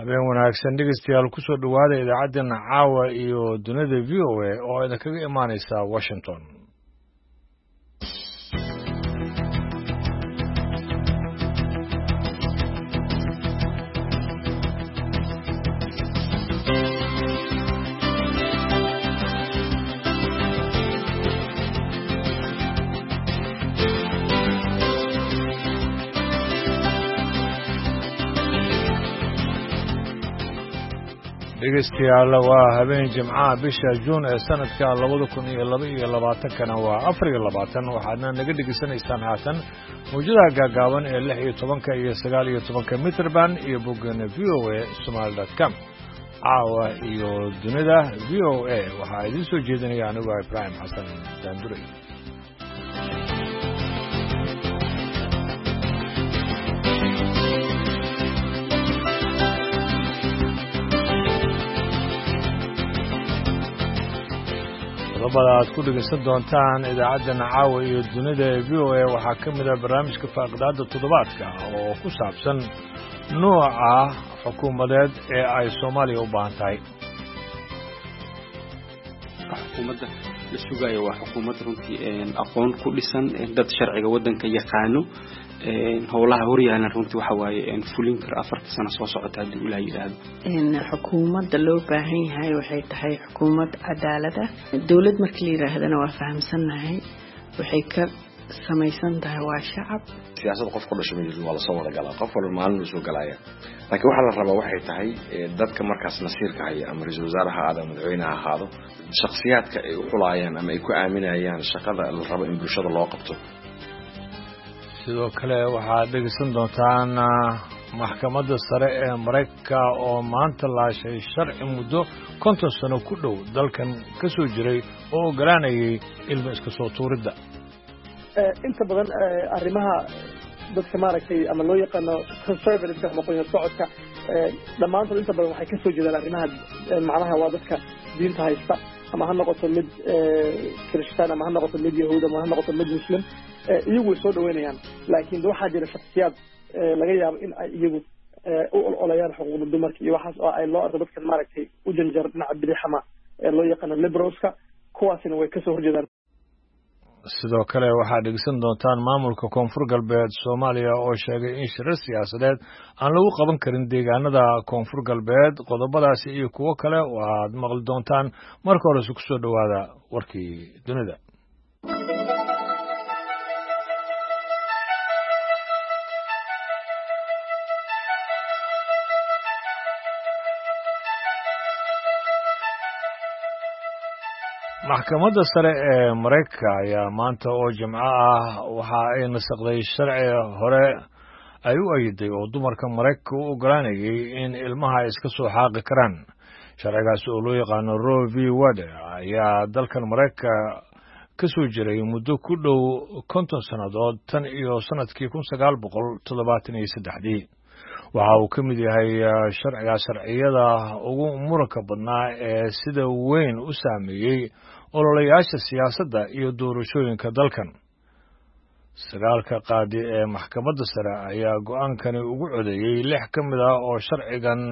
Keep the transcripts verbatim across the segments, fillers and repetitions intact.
habeen wanaagsan dhegeystayaal ku soo dhawaada idaacaddeena caawa iyo dunida v o a oo idinkaga imaanaysa Washington. dhegeystayaal waa habeen jimcaha bisha Juun ee sanadka laba kun iyo laba iyo labaatan kana waa afar iyo labaatan waxaadna naga dhegeysanaysaan haatan mawjadaha gaagaaban ee lix iyo toban iyo sagaal iyo toban mitir band iyo boggeena v o a somali dot com. caawa iyo dunida v o a waxaa idin soo jeedinaya anigu Ibrahim Xasan Daanduray. qodobada aad ku dhegeysan doontaan idaacaddana caawa iyo dunida v o a waxaa ka mid ah barnaamijka faaqidaada toddobaadka oo ku saabsan nooca xukuumadeed ee ay Soomaaliya u baahan tahay. xukuumadda la sugayo waa xukuumad runtii aqoon ku dhisan dad sharciga waddanka yaqaano howlaha horyaalna runtii waxa waaye fulin kar afarta sano soo socota hadii uu yiraahdo in xukuumadda loo baahan yahay waxay tahay xukuumad cadaalad ah. dawlad markii la yiraahdana waa fahamsanahay waxay ka samaysan tahay waa shacab. siyaasadda qof ku dhashay mid wala soo wada galaa qof walba maalin soo galaya laakiin waxa la rabaa waxay tahay dadka markaas nasiirka haya ama ra'iisul wasaaraha aad madaxweynaha ahaado shakhsiyaadka ay u xulayaan ama ay ku aaminayaan shaqada la rabo in bulshada loo qabto. sidoo kale waxaad dhegeysan doontaan maxkamadda sare ee Mareykanka oo maanta laashay sharci muddo konton sano ku dhow dalkan ka soo jiray oo ogolaanayay ilmo iska soo tuuridda. inta badan arrimaha dadka maaragtay ama loo yaqaano conservative ama qoyn socodka dhamaantood inta badan waxay ka soo jeedaan arrimaha macnaha waa dadka diinta haysta ama ha noqoto mid Kirishtaan ama ha noqoto mid Yahuud ama ha noqoto mid Muslim iyagu soo dhaweynayaan laakiin waxaa jira shakhsiyaad laga yaabo in ay iyagu u olayaan xuquuqda dumarka iyo waxaas oo ay loo arko dadka maaragtay u janjar dhinaca bidixama ee loo yaqaano liberalska kuwaasina way ka soo horjeedaan. sidoo kale waxaad dhegeysan doontaan maamulka koonfur galbeed Soomaaliya oo sheegay in shirar siyaasadeed aan lagu qaban karin deegaanada koonfur galbeed. qodobadaasi iyo kuwo kale waad maqli doontaan marka hore ku soo dhawaada warkii dunida. maxkamadda sare ee Mareykanka ayaa maanta oo Jimco ah waxa ay nasaqday sharci hore ay u ayiday oo dumarka Mareykanka u ogolaanayay in ilmaha iska soo xaaqi karaan. sharcigaas oo loo yaqaano Roe v. Wade ayaa dalkan Mareykanka ka soo jiray muddo ku dhow konton sannadood tan iyo sanadkii kun sagaal boqol toddobaatan iyo saddex. waxa uu ka mid yahay sharciga sharciyada ugu muranka badnaa ee sida weyn u saameeyay ololayaasha siyaasadda iyo doorashooyinka dalkan. sagaalka qaadi ee maxkamadda sare ayaa go'aankani ugu codeeyay lix ka mid ah oo sharcigan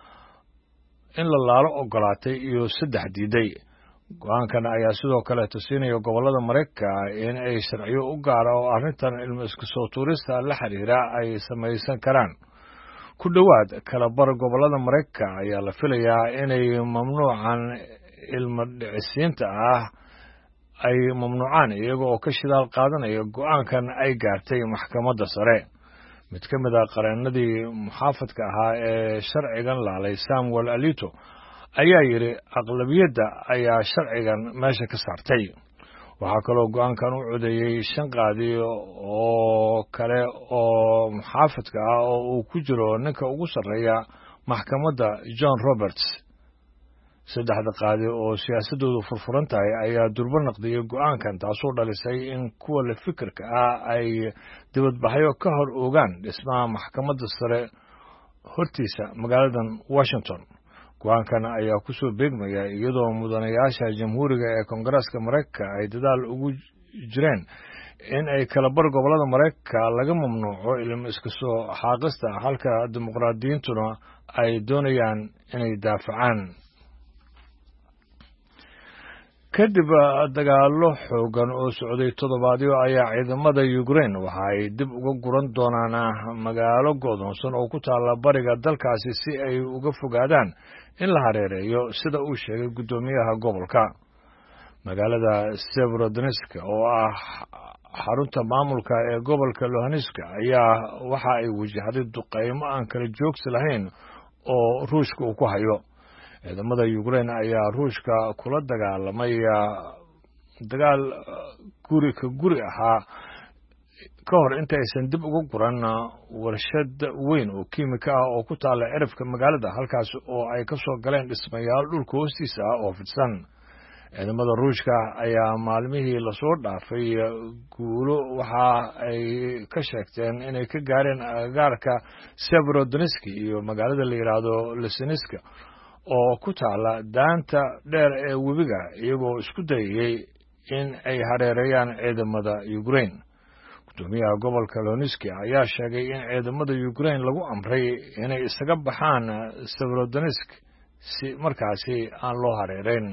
in la laalo ogolaatay iyo saddex diiday. go'aankan ayaa sidoo kale tusinaya gobollada Mareykanka in ay sharciyo u gaara oo arrintan ilmo iska soo tuurista la xiriira ay samaysan karaan. ku dhowaad kala bar gobollada Mareykanka ayaa la filayaa inay mamnuucan ilmo dhicisiinta ah ay mamnuucaan iyaga oo ka shidaal qaadanaya go'aankan ay gaartay maxkamadda sare. mid ka mid ah qareenadii muxaafadka ahaa ee sharcigan laalay Samuel Alito ayaa yidhi aqlabiyadda ayaa sharcigan meesha ka saartay. waxaa kaloo go'aankan u codeeyey shan qaadi oo kale oo muxaafadka ah oo uu ku jiro ninka ugu sarreeya maxkamadda John Roberts. saddexda qaadi oo siyaasadoodu furfuran tahay ayaa durba naqdiyay go'aankan taasoo dhalisay in kuwa la fikirka ah ay dibadbaxyo ka hor ogaan dhismaha maxkamadda sare hortiisa magaaladan Washington. go'aankan ayaa ku soo beegmaya iyadoo mudanayaasha jamhuuriga ee Koongareeska Mareykanka ay dadaal ugu jireen in ay kala bar gobollada maraykanka laga mamnuuco ilmo iska soo xaaqista halka dimuqraadiyiintuna ay doonayaan inay daafacaan. kadib dagaallo xoogan oo socday toddobaadyo ayaa ciidamada Ukraine waxa ay dib uga guran doonaan magaalo go'doonsan oo ku taalla bariga dalkaasi si ay uga fogaadaan in la hareereeyo sida uu sheegay guddoomiyaha gobolka. magaalada Severodonetsk oo ah xarunta maamulka ee gobolka Luhansk ayaa waxa ay wajahday duqeymo aan kala joogsi lahayn oo Ruushka uu ku hayo. ciidamada Ukraine ayaa Ruushka kula dagaalamay dagaal guri ka guri ahaa ka hor inta aysan dib uga guran warshad weyn oo kiimika ah oo ku taalla cirifka magaalada halkaas oo ay ka soo galeen dhismayaal dhulka hoostiisa ah oo fidsan. ciidamada Ruushka ayaa maalmihii la soo dhaafay guulo waxa ay ka sheegteen inay ka gaareen agagaarka Severodonetsk iyo magaalada la yiraahdo Lysychansk oo ku taala daanta dheer ee webiga iyagoo isku dayay in ay hareerayaan ciidamada Ukraine. guddoomiyaha gobolka Luhansk ayaa sheegay in ciidamada Ukraine lagu amray inay isaga baxaan Severodonetsk si markaasi aan loo hareerayn.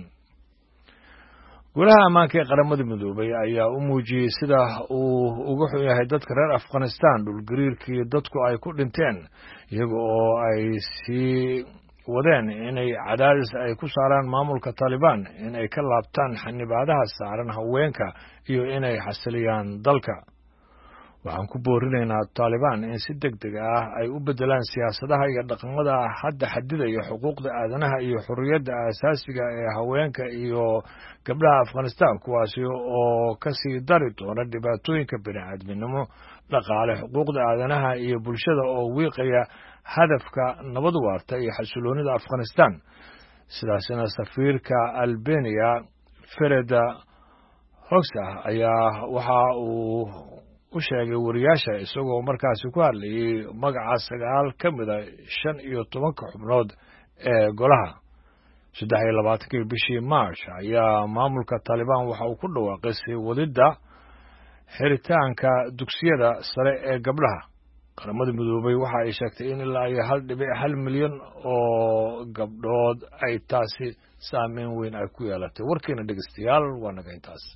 golaha ammaanka ee qaramada midoobay ayaa u muujiyey sida uu uga xun yahay dadka reer Afghanistan dhulgariirkii dadku ay ku dhinteen iyaga oo ay sii wadeen inay cadaadis ay ku saaraan maamulka Taliban inay ka laabtaan xanibaadaha saaran haweenka iyo inay xasiliyaan dalka. waxaan ku boorinaynaa Taliban in si degdeg ah ay u bedelaan siyaasadaha iyo dhaqamada hadda xadidaya xuquuqda aadanaha iyo xorriyadda aasaasiga ee haweenka iyo gabdhaha Afghanistan kuwaasi oo ka sii dari doona dhibaatooyinka bini'aadminimo, dhaqaale, xuquuqda aadanaha iyo bulshada oo wiiqaya hadafka nabad waarta iyo xasiloonida Afghanistan. sidaasina safiirka Albania Fereda Hoxha ayaa waxa uu u sheegay wariyaasha isagoo markaasi ku hadlayay magaca sagaal ka mid ah shan iyo tobanka xubnood ee golaha. saddex iyo labaatankii bishii March ayaa maamulka Taliban waxa uu ku dhawaaqay sii wadida xiritaanka dugsiyada sare ee gabdhaha. qaramada midoobay waxa ay sheegtay in ilaa iyo hal dhibic hal milyan oo gabdhood ay taasi saameyn weyn ay ku yeelatay. warkeena dhegeystayaal waa naga intaas.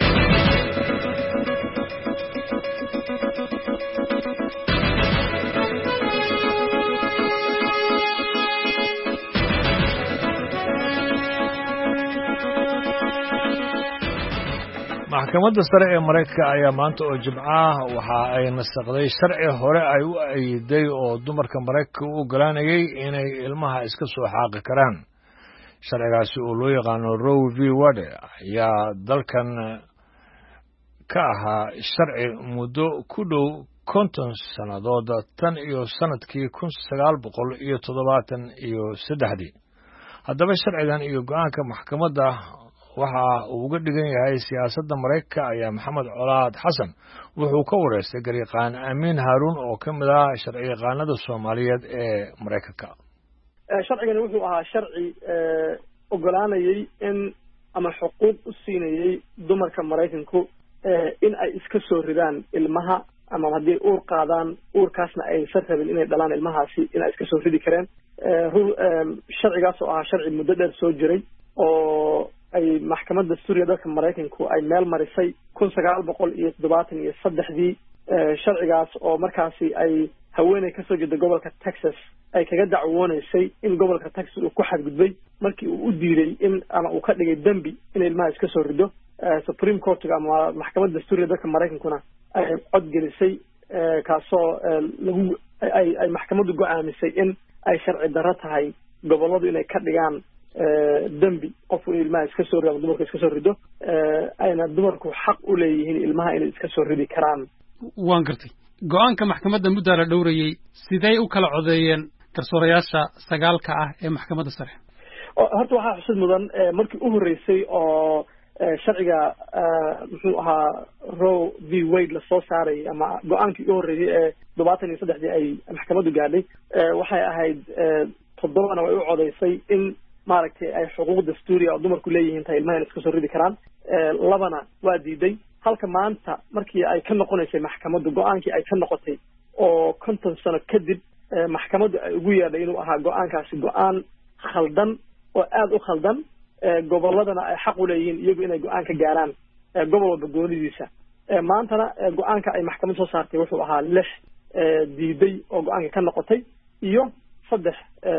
maxkamadda sare ee Mareykanka ayaa maanta oo Jimco ah waxa ay nasaqday sharci hore ay u ayiday oo dumarka Mareykanka u ogolaanayay inay ilmaha iska soo xaaqi karaan. sharcigaasi oo loo yaqaano Roe v. Wade ayaa dalkan ka ahaa sharci muddo ku dhow konton sannadood tan iyo sanadkii kun sagaal boqol iyo toddobaatan iyo saddexdii. haddaba sharcigan iyo go'aanka maxkamadda waxa uu uga dhigan yahay siyaasadda Mareykanka ayaa Maxamed Colaad Xasan wuxuu ka wareystay garyaqaan Amiin Haruun oo ka mid ah sharciyaqaanada Soomaaliyeed ee Mareykanka. sharcigani wuxuu ahaa sharci ogolaanayay in ama xuquuq u siinayay dumarka Mareykanku in ay iska soo ridaan ilmaha ama haddii uur qaadaan uurkaasna ay sarrabin inay dhalaan ilmahaasi in ay iska soo ridi kareen. sharcigaas oo ahaa sharci muddo dheer soo jiray oo ay maxkamadda Suuriya dalka Mareykanku ay meel marisay kun sagaal boqol iyo toddobaatan iyo saddexdii. sharcigaas oo markaasi ay haweeney ka soo jeeda gobolka Texas ay kaga dacwoonaysay in gobolka Texas uu ku xadgudbay markii uu u diiday in ama uu ka dhigay dambi in ilmaha iska soo rido. Supreme Court ama maxkamadda Suuriya dalka Mareykankuna ay cod gelisay kaasoo lagu ay ay maxkamaddu go'aamisay in ay sharci darro tahay goboladu inay ka dhigaan dambi qofku in ilmaha iska soo rido ama dumarku iska soo rido ayna dumarku xaq u leeyihiin ilmaha inay iska soo ridi karaan. waan gartay go'aanka maxkamadda muddaa la dhowrayay sidee u kala codeeyeen garsoorayaasha sagaalka ah ee maxkamadda sare? horta waxaa xusid mudan markii u horreysay oo sharciga muxuu ahaa Roe v. Wade la soo saaray ama go'aankii u horreeyay ee toddobaatan iyo saddexdii ay maxkamaddu gaadhay waxay ahayd toddobana way u codeysay in maaragtay ay xuquuq dastuuri oo dumarku leeyihiin tahay ilmaha iska soo ridi karaan. labana waa diiday halka maanta markii ay ka noqonaysay maxkamaddu go-aankii ay ka noqotay oo konton sano kadib maxkamaddu ay ugu yeedhay inuu ahaa go-aankaasi go-aan khaldan oo aada u khaldan gobolladana ay xaq u leeyihiin iyagu inay go-aan ka gaaraan gobol walba goonidiisa maantana go-aanka ay maxkamad soo saartay wuxuu ahaa lix diiday oo go-aanka ka noqotay iyo saddex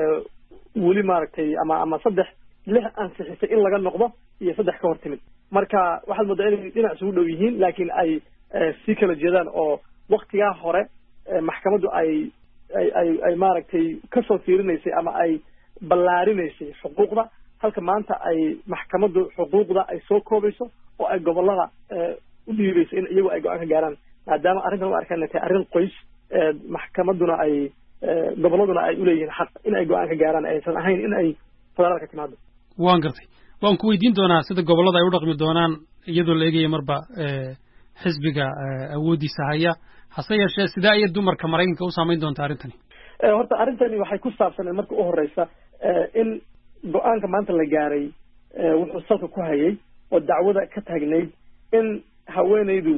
weli maaragtay ama ama saddex lix ansixisay in laga noqdo iyo saddex ka hor timid marka waxaad moodaa inay dhinac isugu dhow yihiin laakiin ay sii kala jeedaan oo waktigaa hore maxkamaddu ay ay ay ay maaragtay kasoo fiirinaysay ama ay ballaarinaysay xuquuqda halka maanta ay maxkamaddu xuquuqda ay soo koobayso oo ay gobollada u dhiibayso in iyagu ay go-aan ka gaaraan maadaama arrintan u arkaan inay tahay arrin qoys maxkamadduna ay gobolladuna ay uleeyihiin xaq in ay go-aan ka gaaraan aysan ahayn in ay federaalka timaado waan gartay waan ku weydiin doonaa sida gobollada ay u dhaqmi doonaan iyadoo la eegaya marba xisbiga awooddiisa haya hase yeeshee sidaa iyo dumarka maraykanka u saamayn doonta arrintani horta arrintani waxay ku saabsaneen marka u horeysa in go-aanka maanta la gaaray wuxuu salka ku hayay oo dacwada ka taagnayd in haweenaydu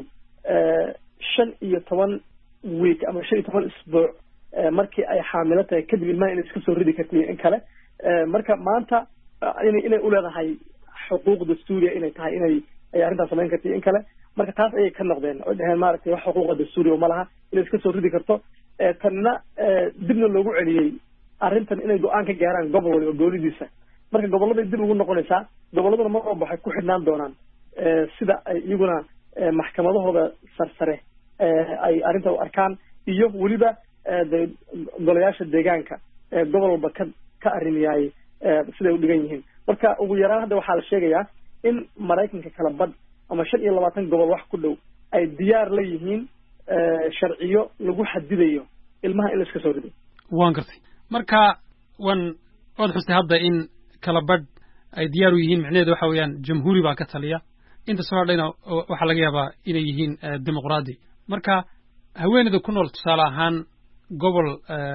shan iyo toban week ama shan iyo toban isbuuc markii ay xaamilo tahay kadib ilmaha inay iska soo ridi kartay in kale marka maanta inay inay uleedahay xuquuq dastuuriya inay tahay inay ay arrintaas samayn kartay in kale marka taas ayay ka noqdeen oo dhaheen maaragtay wax xuquuqa dastuuriya ma laha inay iska soo ridi karto tanna dibna loogu celiyey arrintan inay go-aan ka gaaraan gobol waliba goonidiisa marka gobolladay dib ugu noqonaysaa gobolladuna mar walba waxay ku xidhnaan doonaan sida ay iyaguna maxkamadahooda sarsare ay arrinta u arkaan iyo weliba de golayaasha deegaanka gobol walba ka ka arrimiyaay siday u dhigan yihiin marka ugu yaraan hadda waxaa la sheegayaa in maraykanka kala badh ama shan iyo labaatan gobol wax ku dhow ay diyaar la yihiin sharciyo lagu xadidayo ilmaha in la iska soo rido waan gartay marka wan waad xustay hadda in kala badh ay diyaar u yihiin micnaheedu waxa weeyaan jamhuuri baa ka taliya inta soo hadhayna waxaa laga yaabaa inay yihiin dimuqraadi marka haweeneyda ku nool tusaale ahaan gobol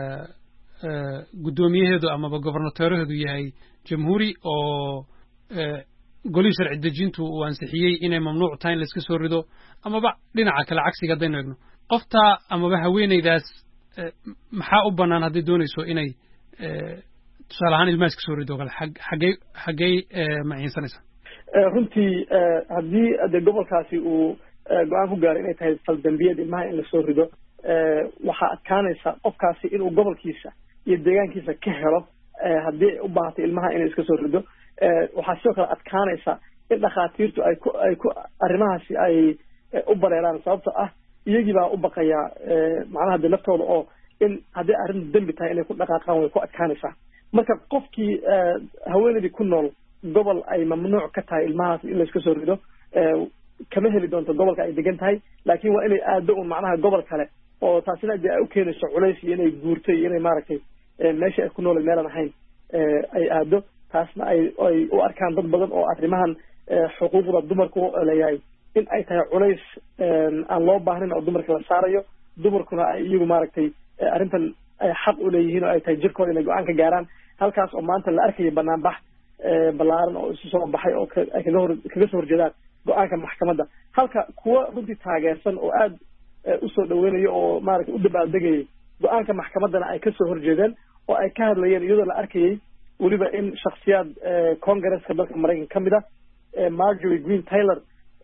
guddoomiyaheedu amaba gobernateeraheedu yahay jamhuuri oo golihii sharci dejintu uu ansixiyey inay mamnuuc tahay in la iska soo rido amaba dhinaca kale cagsiga haddaynu eegno qofta amaba haweeneydaas maxaa u bannaan hadday doonayso inay tusaale ahaan ilmaha iska soo rido kale xaggey xaggey maciinsanaysa runtii haddii de gobolkaasi uu go-aan ku gaaray inay tahay faldambiyad ilmaha in lasoo rido waxaa adkaanaysa qofkaasi inuu gobolkiisa iyo deegaankiisa ka helo haddii ay u baahatay ilmaha inay iska soo rido waxaa sidoo kale adkaanaysa in dhakhaatiirtu ay ku ay ku arrimahaasi ay u bareeraan sababto ah iyagii baa u baqayaa macnaha de naftooda oo in haddii arrintu dembi tahay inay ku dhaqaaqaan way ku adkaanaysaa marka qofkii haweeneydii ku nool gobol ay mamnuuc ka tahay ilmahaas in la iska soo rido kama heli doonto gobolka ay degan tahay laakiin waa inay aado un macnaha gobol kale oo taasina dee ay u keenayso culays iyo inay guurto iyo inay maaragtay meesha ay ku nool meelan ahayn ay aado taasna ay ay u arkaan dad badan oo arrimahan xuquuqda dumarku leeyahay in ay tahay culays aan loo baahnayn oo dumarka la saarayo dumarkuna ay iyagu maaragtay arrintan ay xaq u leeyihiin oo ay tahay jirkooda inay go-aan ka gaaraan halkaas oo maanta la arkayo banaanbax ballaaran oo isu soo baxay oo ay kaga hor kaga soo horjeedaan go-aanka maxkamadda halka kuwa runtii taageersan oo aada usoo dhaweynayo oo maaragtay u dabaaldegayay go-aanka maxkamaddana ay kasoo horjeedeen oo ay ka hadlayeen iyadoo la arkayay weliba in shaksiyaad congresska dalka maraykanka ka mid ah marjorie green taylor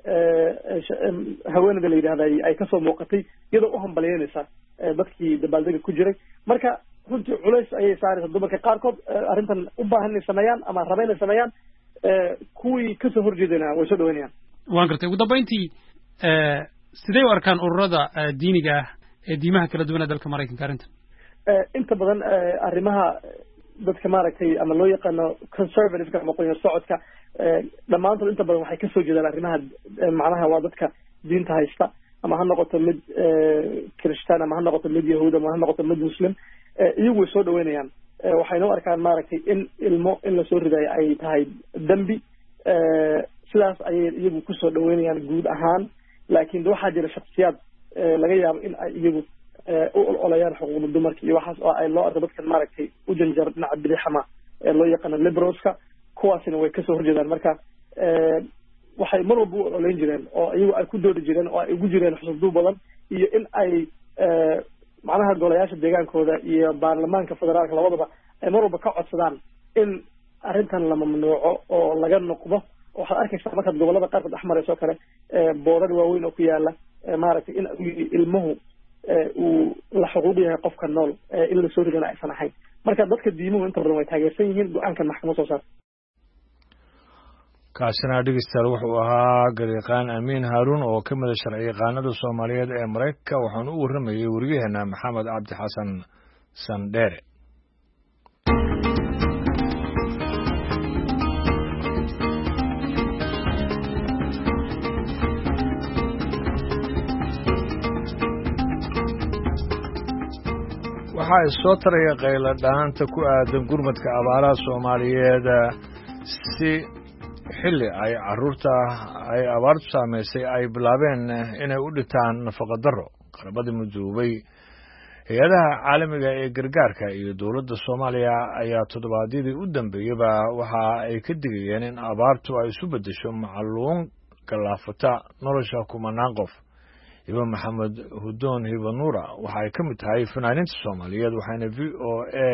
haweeneyda la yidhahda ay kasoo muuqatay iyadoo u hambalyeynaysa dadkii dabaaldega ku jiray marka runtii culays ayay saaraysa dumarka qaarkood arrintan u baahan inay sameeyaan ama raba inay sameeyaan kuwii kasoo horjeedana way soo dhaweynayaan waan gartay ugu dambayntii sidee u arkaan ururada diiniga ah ee diimaha kala duwan ee dalka maraykanka arrintan inta badan arrimaha dadka maaragtay ama loo yaqaano conservativeka ama qoyar socodka dhammaantood inta badan waxay kasoo jeedaan arrimaha macnaha waa dadka diinta haysta ama ha noqoto mid kiristaan ama ha noqoto mid yahuud ama ha noqoto mid muslim iyagu way soo dhaweynayaan waxayna u arkaan maaragtay in ilmo in lasoo ridayo ay tahay dembi sidaas ayay iyagu kusoo dhaweynayaan guud ahaan laakiin waxaa jira shaksiyaad laga yaabo in ay iyagu u ololayaan xuquuqda dumarka iyo waxaas oo ay loo arko dadkan maaragtay u janjar dhinaca bidixama ee loo yaqaano liberalska kuwaasina way kasoo horjeedaan marka waxay mar walba u ololeyn jireen oo iyagu ay ku doodi jireen oo ay ugu jireen xusuusduub badan iyo in ay macnaha golayaasha deegaankooda iyo baarlamaanka federaalka labadaba ay mar walba ka codsadaan in arrintan la mamnuuco oo laga noqdo. waxaad arkaysaa markaad gobolada qaarkood dhex marayso kale boodar waaweyn oo ku yaala maaragtay in ilmuhu uu la xuquuq yahay qofka nool in la soo ridana aysan ahayn. marka dadka diimuhu inta badan way taageersan yihiin go-aankan maxkamad soo saarta. kaasina dhegeystayaal wuxuu ahaa garyaqaan amiin haaruun oo ka mida sharci yaqaanada soomaaliyeed ee maraykanka waxaana u warramayay weriyaheena maxamed cabdi xasan sandheere. waxaa isoo taraya qaylo dhaanta ku aadan gurmadka abaaraha soomaaliyeed si xilli ay carruurta ay abaartu saamaysay ay bilaabeen inay u dhintaan nafaqa darro. qarabadii midoobay hay-adaha caalamiga ee gargaarka iyo dowladda soomaaliya ayaa toddobaadyadii u dambeeyeyba waxa ay ka digayeen in abaartu ay isu beddesho macluun gallaafata nolosha kumanaan qof. hiba maxamed hudoon hiba nuura waxa ay ka mid tahay fanaaniinta soomaaliyeed waxaana v o a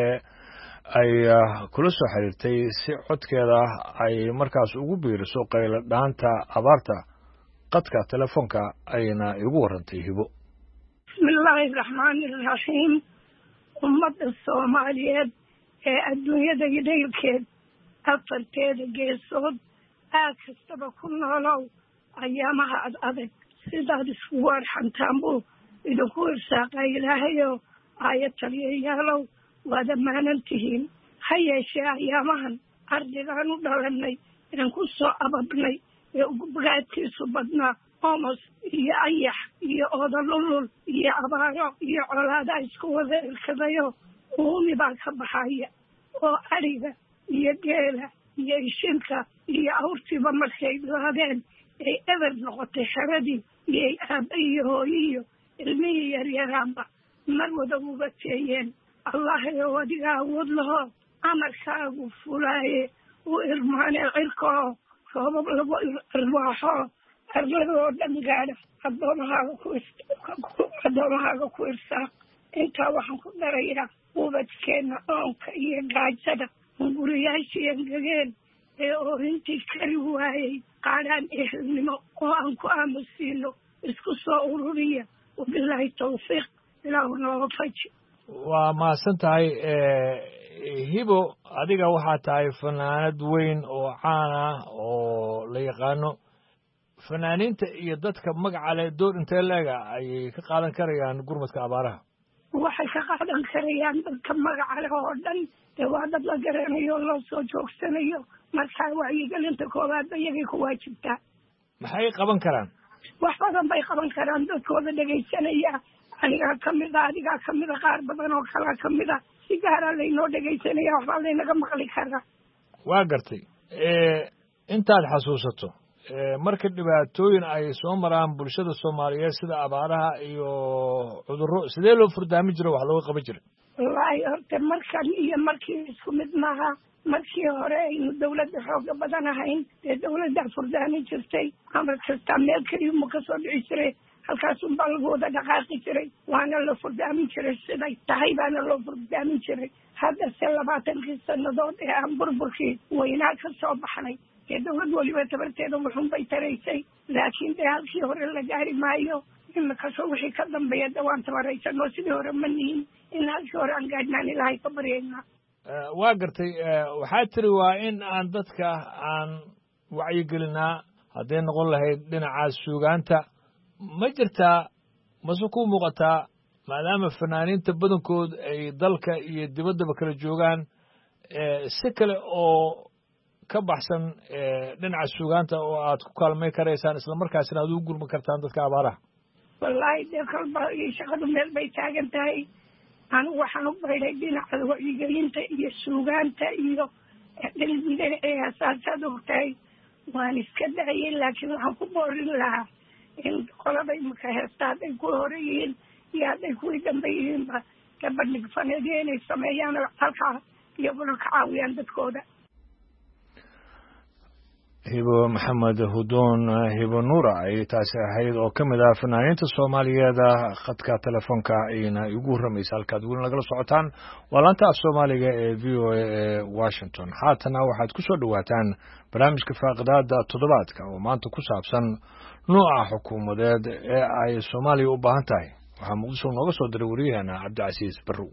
ay kula soo xiriirtay si codkeeda ay markaas ugu biiriso qaylo dhaanta abaarta. qadka telefoonka ayna igu warantay hibo. bismillaahi raxmaani raxiim. ummadda soomaaliyeed ee adduunyada daylkeed afarteeda geesood aad kastaba ku noolow ayaamaha ad adag sidaad iskugu arxantaan buu idinku irsaaqaa ilaahayo aayad taliyayaalow waad ammaanan tihiin. ha yeeshee ayaamahan ardigaan u dhalannay inaan ku soo ababnay ee ugubaadkiisu badnaa omos iyo ayax iyo oodalulul iyo abaaro iyo colaada isku wada irkadayo uumi baa ka baxaya oo adhiga iyo geela iyo ishinka iyo awrtiiba markay bilaadeen ay eber noqotay xeradii iyo ay aabba iyo hooyiyo ilmihii yaryaraanba mar wada uga teeyeen. allahayow adiga awood lahoo amarkaagu fulaaye u irmaane cirkoo roobab lagu irwaaxo arladoo dhan gaadha adoomahaaga ku adoomahaaga ku irsaaq. intaa waxaan ku darayaa ubadkeenna oonka iyo gaajada guriyaashii engegeen ee oorintii kari waayey qaadhaan ehelnimo oo aan ku aamusiino isku soo ururiya wabilaahi tawfiiq ilaahu nooga faji. waa mahadsan tahay hibo. adiga waxaa tahay fanaanad weyn oo caan ah oo la yaqaano. fanaaniinta iyo dadka magaca leh door intee leega ayay ka qaadan karayaan gurmadka abaaraha? waxay ka qaadan karayaan dadka magaca leh oo dhan dee waa dad la garanayo oo loo soo joogsanayo. markaa wacyigelinta koowaadba iyagay ku waajibtaa. maxay qaban karaan? wax badan bay qaban karaan. dadkooda dhegaysanaya anigaa kamid a adigaa kamid a qaar badan oo kalaa kamid a si gaaraa laynoo dhegaysanaya waxbaa laynaga maqli karaa. waa gartay. intaad xasuusato marka dhibaatooyin ay soo maraan bulshada soomaaliyeed sida abaaraha iyo cudurro sidee loo furdaamin jiro wax looga qaban jiray? wallaahi horta markan iyo markii isku mid maaha. markii hore aynu dawladda xooga badan ahayn dee dawladdaa furdaamin jirtay. amar kastaa meel keliyuma ka soo dhici jiray halkaasunbaa lagu wada dhaqaaqi jiray waana la furdaamin jiray siday tahay baana loo furdaamin jiray. haddase labaatankii sannadood ee aan burburkii weynaa ka soo baxnay dee dawlad weliba tabarteeda wuxun bay taraysay laakiin dee halkii hore la gaari maayo. imikasoo wixii ka dambeeya de waan tabaraysanoo sidii hore ma nihin in halkii hore aan gaadhnaan ilaahay ka baryaynaa. waa gartay. waxaa tiri waa in aan dadka aan wacyigelinaa hadday noqon lahayd dhinacaas suugaanta. ma jirtaa mase ku muuqataa maadaama fanaaniinta badankood ay dalka iyo dibaddaba kala joogaan si kale oo ka baxsan dhinaca suugaanta oo aad ku kaalmay karaysaan islamarkaasina aad ugu gurman kartaan dadka abaaraha? wallaahi dee kalba shaqadu meel bay taagan tahay. anigu waxaan u baydhay dhinaca wacyigelinta iyo suugaanta iyo dhinacaasaad ogtahay waan iska dacayay laakiin waxaan ku boorin lahaa in qolada imika heesta hadday ku hore yihiin iyo hadday kuwii dambe yihiinba gabadhig faneedyo inay sameeyaan halkaa iyaguna ka caawiyaan dadkooda. hibo maxamed hudoon hibo nuura ay taasi ahayd oo ka mid ah fanaaniinta soomaaliyeed khadka telefoonka ayna igu ramaysa halkaad weli nagala socotaan waa laanta af soomaaliga ee v o a ee washington haatana waxaad ku soo dhawaataan barnaamijka faaqidaada toddobaadka oo maanta ku saabsan nooca xukuumadeed ee ay soomaaliya u baahan tahay waxaa muqdisho nooga soo diray wariyaheena cabdicasiis barrow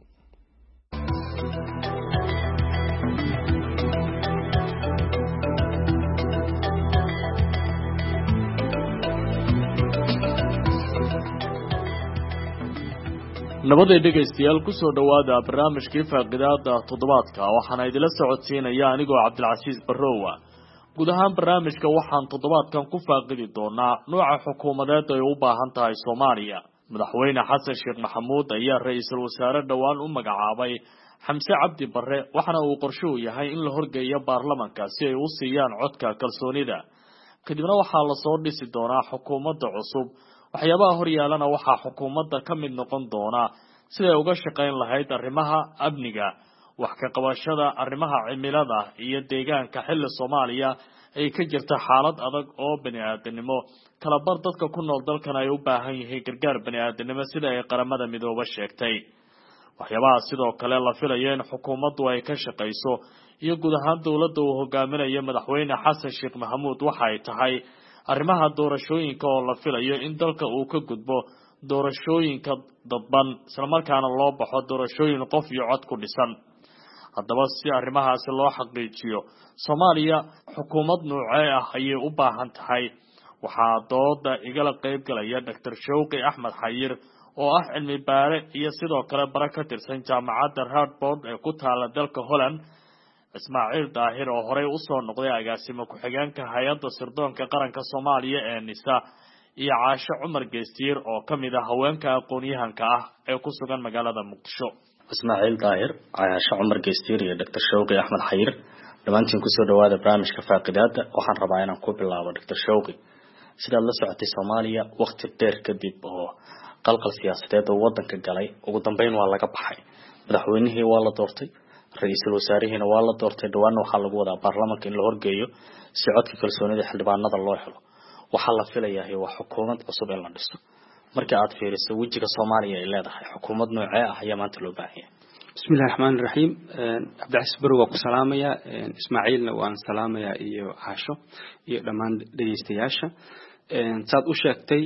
nabaday dhegaystayaal ku soo dhawaada barnaamijkii faaqidaada toddobaadka waxaana idila socodsiinaya anigoo cabdilcasiis barrowa guud ahaan barnaamijka waxaan toddobaadkan ku faaqidi doonaa nooca xukuumadeed ay u baahan tahay soomaaliya madaxweyne xasan sheekh maxamuud ayaa ra-iisul wasaare dhowaan u magacaabay xamse cabdi barre waxaana uu qorshe u yahay in la horgeeyo baarlamanka si ay u siiyaan codka kalsoonida kadibna waxaa lasoo dhisi doonaa xukuumadda cusub waxyaabaha horyaalana waxaa xukuumadda ka mid noqon doona siday uga shaqayn lahayd arrimaha amniga wax ka qabashada arrimaha cimilada iyo deegaanka xilli soomaaliya ay ka jirta xaalad adag oo bani-aadanimo kalabar dadka ku nool dalkan ay u baahan yihiin gargaar bani-aadanimo sida ay qaramada midoobe sheegtay waxyaabaha sidoo kale la filayo in xukuumaddu ay ka shaqayso iyo guud ahaan dowladda uu hogaaminayo madaxweyne xasan sheekh maxamuud waxa ay tahay arrimaha doorashooyinka oo la filayo in dalka uu ka gudbo doorashooyinka dadban islamarkaana loo baxo doorashooyin qof iyo cod ku dhisan haddaba si arrimahaasi loo xaqiijiyo soomaaliya xukuumad noocee ah ayay u baahan tahay waxaa dooda igala qayb galaya doctor shawqi axmed xayir oo ah cilmi baare iyo sidoo kale bare ka tirsan jaamacadda radford ee ku taala dalka holland ismaaciil daahir oo horey usoo noqday agaasimo ku-xigeenka hay-adda sirdoonka qaranka soomaaliya ee nisa iyo caasho cumar geestiir oo ka mid ah haweenka aqoon-yahanka ah ee ku sugan magaalada muqdisho ismaaciil daahir caasho cumar geestiir iyo doctor shawqi axmed xayir dhammaantiin kusoo dhawaada barnaamijka faaqidaada waxaan rabaa inaan ku bilaabo doctor shawqi sidaad la socotay soomaaliya waqti dheer kadib oo qalqal siyaasadeed oo wadanka galay ugu dambeyn waa laga baxay madaxweynihii waa la doortay ra-iisul wasaarihiina waa la doortay dhawaanna waxaa lagu wadaa baarlamanka in la horgeeyo si codka kalsoonida xildhibaanada loo helo waxaa la filayaa waa xukuumad cusub in la dhiso markii aad fiiriso wejiga soomaaliya ay leedahay xukuumad noocee ah ayaa maanta loo baahan yahay bismillahi raxmaani raxiim cabdicasiis barrow waa ku salaamayaa ismaaciilna waan salaamayaa iyo caasho iyo dhammaan dhegeystayaasha saad u sheegtay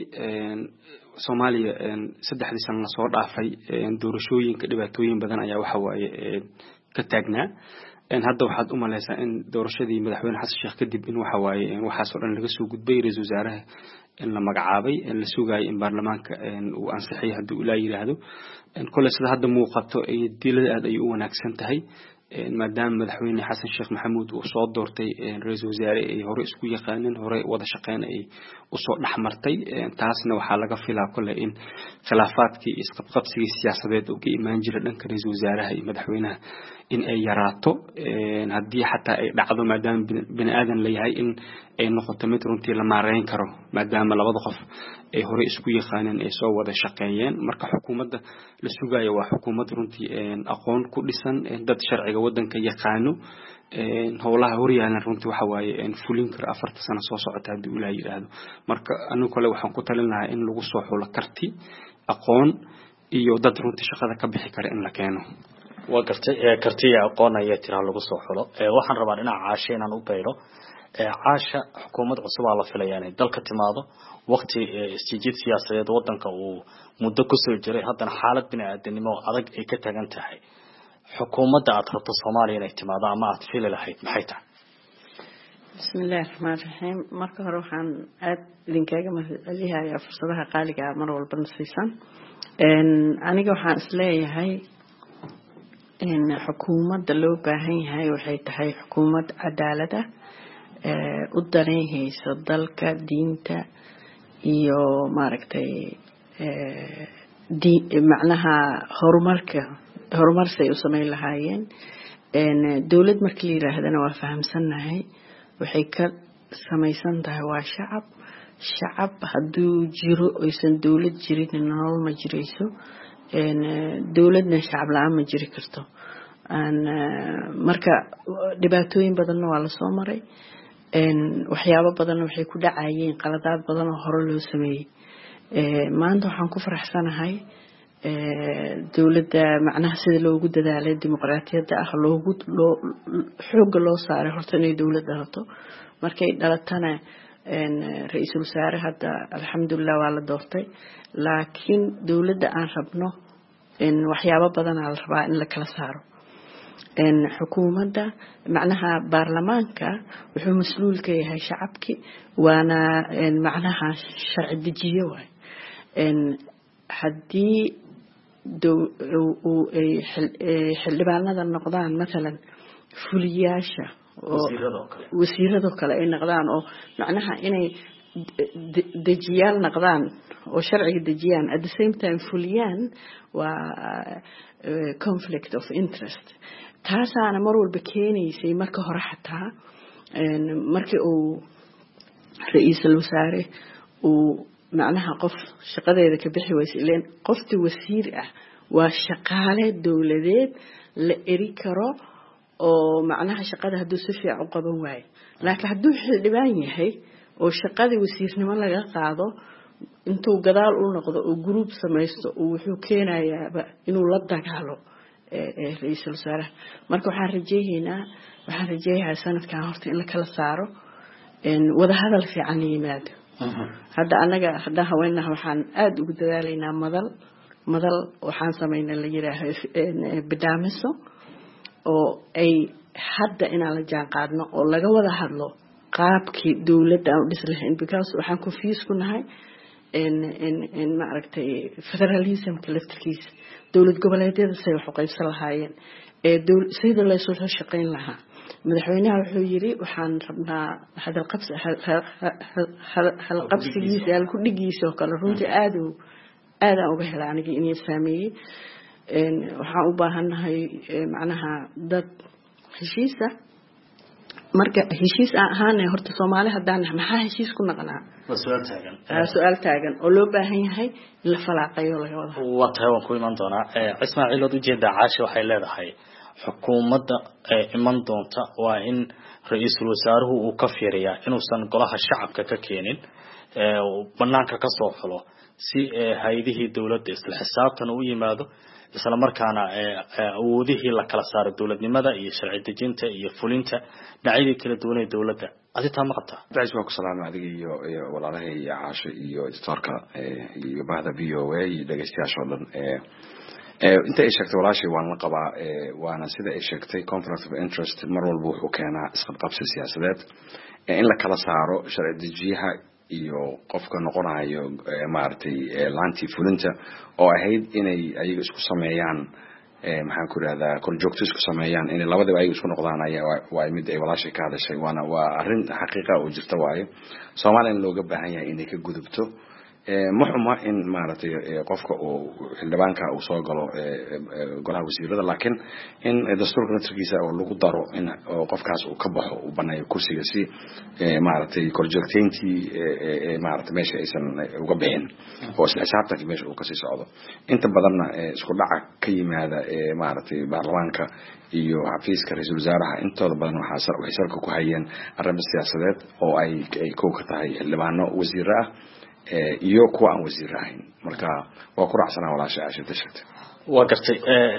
soomaaliya saddexdii sano lasoo dhaafay doorashooyinka dhibaatooyin badan ayaa waxa waaye ka taagnaa hadda waxaad u malaysaa in doorashadii madaxweyne xasan sheekh kadib in waxa waaye waxaasoo dhan laga soo gudbay ra-iisul wasaaraha in la magacaabay la sugayo in baarlamaanka uu ansixiyo haddii uu ilaa yiraahdo kole sida hadda muuqato dilada aad ay u wanaagsan tahay maadaama madaxweyne xasan sheekh maxamuud uu soo doortay ra-iisul wasaare ay hore isku yaqaaneen hore wada shaqeyn ay usoo dhexmartay taasna waxaa laga filaa kole in khilaafaadkii isqabqabsigii siyaasadeed oo ka imaan jira dhanka ra-iisul wasaaraha iyo madaxweynaha in ay yaraato haddii xataa ay dhacdo maadaama bini aadan layahay in ay noqoto mid runtii la maareyn karo maadaama labada qof ay hore isku yaqaaneen ay soo wada shaqeeyeen marka xukuumadda la sugayo waa xukuumad runtii aqoon ku dhisan dad sharciga wadanka yaqaano howlaha horyaalan runtii waxa waaye fulin kara afarta sano soo socota haddii ulaa yidhaahdo marka anigu kale waxaan ku talin lahaa in lagu soo xulo karti aqoon iyo dad runtii shaqada ka bixi kara in la keeno waa gartay kartiya aqoon ayaa tiraa lagu soo xulo waxaan rabaa dhinaca caasho inaan u beero caasha xukuumad cusub aa la filayaa inay dalka timaado waqti isjiid siyaasadeed wadanka uu muddo kusoo jiray haddana xaalad bini-aadanimo adag ay ka tagan tahay xukuumadda aad rabto soomaaliya inay timaado ama aad fili lahayd maxay tahay bismillahi raxmaan raxiim marka hore waxaan aada idinkaaga mahadcelihayaa fursadaha qaaliga mar walbana siisan aniga waxaan isleeyahay xukuumadda loo baahan yahay waxay tahay xukuumad cadaalad ah u daneynhayso dalka diinta iyo maaragtay macnaha horumarka horumarsay u sameyn lahaayeen dowlad markii la yiraahdana waa fahamsannahay waxay ka samaysan tahay waa shacab shacab hadduu jiro oysan dowlad jirin nolol ma jirayso dowladna shacab la-aan ma jiri karto marka dhibaatooyin badanna waa lasoo maray waxyaabo badan waxay ku dhacayeen qaladaad badan oo hore loo sameeyay maanta waxaan ku faraxsanahay dawladda macnaha sida loogu dadaalay dimuqraadiyadda ah loogu loo xoog loo saaray horta inay dawladda dhalato markay dhalatana ra'iisul wasaare hadda alxamdulillah waa la doortay laakiin dawladda aan rabno in waxyaabo badan la rabaa in la kala saaro in xukuumadda macnaha baarlamaanka wuxuu mas'uul ka yahay shacabki waana macnaha sharci dejiye waay in haddii xildhibaanada noqdaan مثلا fuliyaasha wasiiradoo kale ay noqdaan oo macnaha inay dejiyaan noqdaan oo sharciga dejiyaan at the same time fuliyaan waa conflict of interest taasaana mar walba keenaysay marka hore xataa markii uu ra'iisul wasaare uu macnaha qof shaqadeeda ka bixi waysa ileen qofti wasiir ah waa shaqaale dawladeed la eri karo oo macnaha shaqada haduu si fiican u qaban waayo laakiin haduu xildhibaan yahay oo shaqada wasiirnimo laga qaado intuu gadaal u noqdo oo group samaysto oo wuxuu keenayaa inuu la dagaalo ee ra'iisul wasaare marka waxaan rajaynaynaa waxaan rajaynayaa sanadkan horta in la kala saaro in wada hadal fiican yimaado hadda anaga hadda haweenna waxaan aad ugu dadaalaynaa madal madal waxaan sameynaa la yiraahdo bidaamiso oo ay hadda inaan la jaan qaadno oo laga wada hadlo qaabkii dawladda aan u dhis lahayn because waxaan confuse ku nahay in in in ma aragtay federalism kalaftiis dawlad goboleedyada say wax u qaybsan lahaayeen ee sida la soo shaqeyn lahaa madaxweynaha wuxuu yiri waxaan rabnaa hadal qabs hal qabsigiisa hal ku dhigiisa oo kale runtii aad u aad aan uga helay aniga inay saameeyay een waxaan u baahanahay macnaha dad heshiisa marka heshiis ahaan horta Soomaali hadaan maxaa heshiis ku naqnaa su'aal taagan su'aal taagan oo loo baahan yahay in la falaaqayo laga wada waa tahay waan ku iman doonaa Ismaaciil oo ujeeda caasha waxay leedahay xukuumadda iman doonta waa in ra'iisul wasaaruhu uu ka fiiriyaa inuusan golaha shacabka ka keenin ee banaanka ka soo xulo si hay'adihii dawladda isla xisaabtan u yimaado isla markaana awoodihii la kala saaro dawladnimada iyo sharci dejinta iyo fulinta dhacayada kala duwan ee dawladda adita ma qabtaa daas waa ku salaamay adiga iyo walaalahay iyo caasho iyo istorka iyo bahda B O A iyo dhageystayaasha oo dhan ee inta ay sheegtay walaashay waan la qabaa waana sida ay sheegtay conflict of interest mar walba wuxuu keenaa isqabqabsi siyaasadeed in la kala saaro sharci dejiyaha iyo qofka noqonayo maartay laanti fulinta oo ahayd inay ayaga isku sameeyaan ee maxaan ku raahdaa kor joogto isku sameeyaan in labadaba ay isku noqdaan ayaa waa mid ay walaashay ka hadashay waana waa arrin xaqiiqo oo jirta waaye Soomaaliland looga baahan yahay inay ka gudubto muxuma in maartay qofka oo xildhibaanka uu soo galo golaha wasiirada laakiin in dastuurka naftiisa oo lagu daro in qofkaas uu ka baxo uu banayo kursiga si maartay korjoogteyntii maartay meesha aysan uga bixin oo xisaabtanka meesha uu ka sii socdo inta badanna isku dhaca ka yimaada maartay baarlamaanka iyo xafiiska ra'iisul wasaaraha intooda badan waxa waxay salka ku hayeen arrimo siyaasadeed oo ay koob ka tahay xildhibaano wasiir ah iyo kuwa aan wasiir ahayn marka waa ku raacsanaa walaashay aashay tashatay waa gartay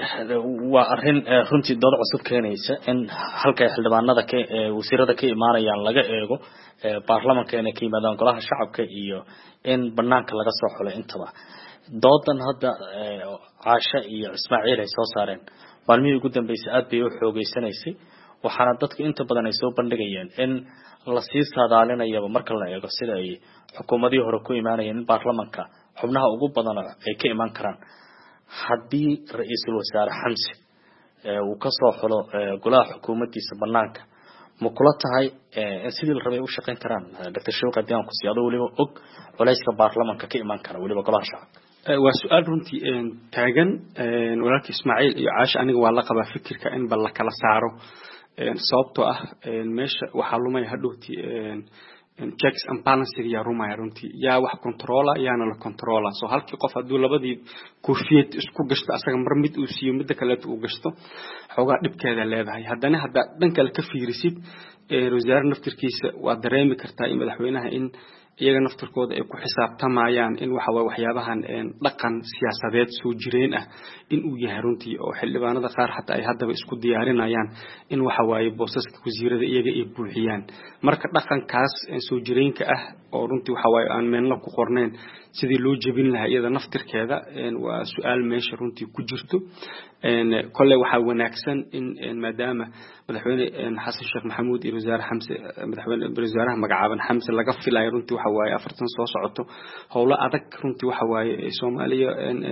waa arrin runtii dood cusub keenaysa in halka xildhibaanada ka wasiirada ka imaanayaan laga eego baarlamaanka inay ka yimaadaan golaha shacabka iyo in banaanka laga soo xulo intaba doodan hadda caasha iyo Ismaaciil ay soo saareen maalmihii ugu dambeysay aad bay u xoogeysanaysay waxaana dadku inta badan ay soo bandhigayeen in la sii saadaalinayo marka la eego sida ay xukuumadii hore ku imaanayeen baarlamaanka xubnaha ugu badan ay ka iman karaan haddii ra'iisul wasaare Xamsi uu ka soo xulo golaha xukuumaddiisa banaanka ma kula tahay in sidii la rabay u shaqeyn karaan Doctor Shawqa Diyan ku siyaado waliba og culayska baarlamaanka ka iman kara waliba golaha shacabka waa su'aal runtii taagan walaalka Ismaaciil iyo Caasha aniga waa la qabaa fikirka in bal la kala saaro sababtoo ah meesha waxa lumay hadhooti checks and balances yaa rumaya runtii yaa wax controla yaana la controla so halkii qof haduu labadii koofiyad isku gashto asaga mar mid uu siiyo mid kale uu gashto xogaa dhibkeeda leedahay haddana hadda dhanka ka fiirisid ee wasaar naftirkiisa waa dareemi kartaa in madaxweynaha in iyaga naftirkooda ay ku xisaabtamayaan in waxa way waxyaabahan dhaqan siyaasadeed soo jireen ah in uu yahay runtii oo xildhibaanada qaar xataa ay hadaba isku diyaarinayaan in waxa way boosaska wasiirada iyaga ay buuxiyaan marka dhaqankaas soo jireenka ah oo runtii waxa way aan meelna ku qorneen sidii loo jabin lahaa iyada naftirkeeda waa su'aal meesha runtii ku jirto een kolle waxa wanaagsan in maadaama madaxweyne xasan sheekh maxamuud iyo wasaare xamse madaxweyne wasaaraha magacaaban xamse laga filayo runtii waxa way afartan soo socoto howlo adag runtii waxa way Soomaaliya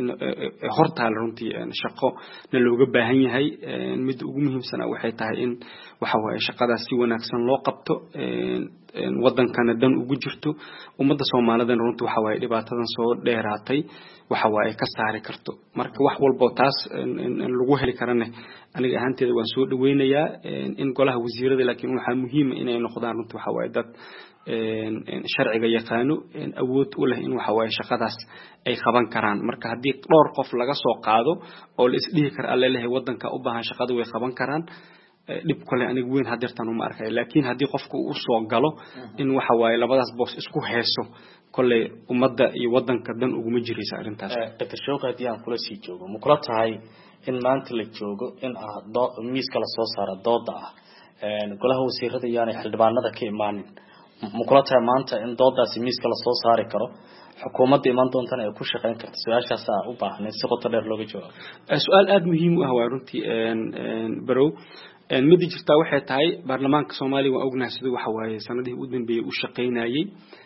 hortaal runtii shaqo na looga baahan yahay mid ugu muhiimsan waxay tahay in waxa way shaqadaas si wanaagsan loo qabto een wadankana dan ugu jirto ummadda Soomaaliyeed runtii waxa way dhibaatadan soo dheeraatay waxa way ka saari karto marka wax walba taas in lagu heli karana aniga ahaanteeda waan soo dhaweynayaa in golaha wasiirada laakiin waxa muhiim ah inay noqdaan runtii waxa way dad een sharciga yaqaano awood u leh in waxa way shaqadaas ay qaban karaan marka hadii dhowr qof laga soo qaado oo la isdhihi kar alle leh wadanka u baahan shaqada way qaban karaan dib kale aniga weyn hadirtan uma arkay laakiin hadii qofku uu soo galo in waxa way labadaas boos isku heeso kole umada iyo wadanka dan ugu ma jiraysa arintaas Doctor Showka hadii aan kula sii joogo ma kula tahay in maanta la joogo in aad miis kala soo saaro dooda ah een golaha wasiirada yaani xildhibaanada ka imaanin ma kula tahay maanta in doodaasi miis kala soo saari karo xukuumadda iman doontana ay ku shaqeyn karto su'aashaas ah u baahan in si qoto dheer looga jawaabo su'aal aad muhiim u ah waa runtii een barow een mid jirta waxay tahay baarlamaanka Soomaaliya waa ognahay sida waxa waaye sanadihii u dambeeyay u shaqeynayay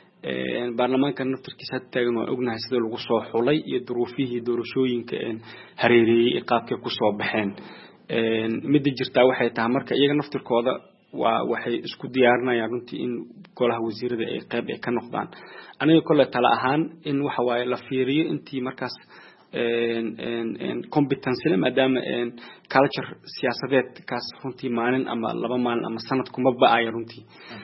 een baarlamaanka naftirkiisa taagan waa ognahay sida lagu soo xulay iyo duruufihii doorashooyinka een hareeriyay qaabkay ku soo baxeen een mid jirta waxay tahay marka iyaga naftirkooda waa waxay isku diyaarinayaan runtii in golaha wasiirada ay qayb ay ka noqdaan aniga kale tala ahaan in waxa waaye la fiiriyo intii markaas een een competence maadaama een culture siyaasadeed kaas runtii maalin ama laba maalin ama sanad kuma baayo runtii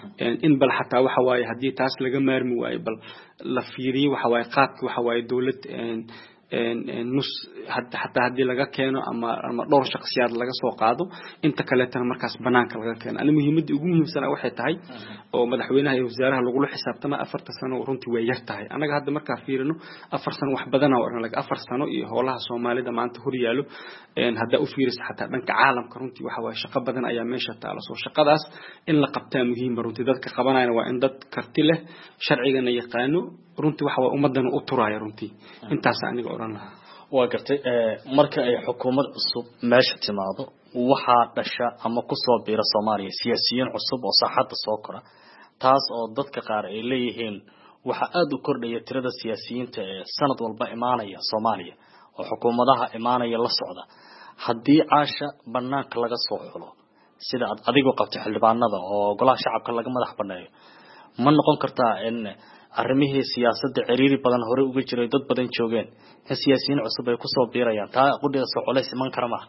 in bal xataa waxa waaye hadii taas laga maarmi waayo bal la fiiriyo waxa waaye qaadka waxa waaye dawlad een een nus hatta hadii laga keeno ama ama dhowr shakhsiyaad laga soo qaado inta kale tan markaas banaanka laga keeno ani muhiimadii ugu muhiimsan waxay tahay oo madaxweynaha iyo wasaaraha lagu xisaabtama afarta sano runtii way yar tahay anaga hadda marka fiirino afar sano wax badan oo anaga afar sano iyo howlaha Soomaalida maanta hor yaalo een hadda u fiiriso xataa dhanka caalamka runtii waxa way shaqo badan ayaa meesha taalo soo shaqadaas in la qabtaa muhiim runtii dadka qabanayna waa in dad karti leh sharcigana yaqaano runtii waxa way ummadana u turaayo runtii intaas aniga oran lahaa waa gartay ee marka ay xukuumad cusub meesha timaado waxa dhasha ama ku soo biira Soomaaliya siyaasiyiin cusub oo saaxadda soo kora taas oo dadka qaar ay leeyihiin waxa aad u kordhaya tirada siyaasiyiinta ee sanad walba imaanaya Soomaaliya oo xukuumadaha imaanaya la socda hadii caasha banaanka laga soo xulo sida aad adigu qabtay xildhibaanada oo golaha shacabka laga madax baneeyo ma noqon kartaa in arrimihii siyaasadda ciriiri badan hore uga jiray dad badan joogeen in siyaasiyiin cusub ay ku soo biirayaan taa qudhiga soo culays iman kara ma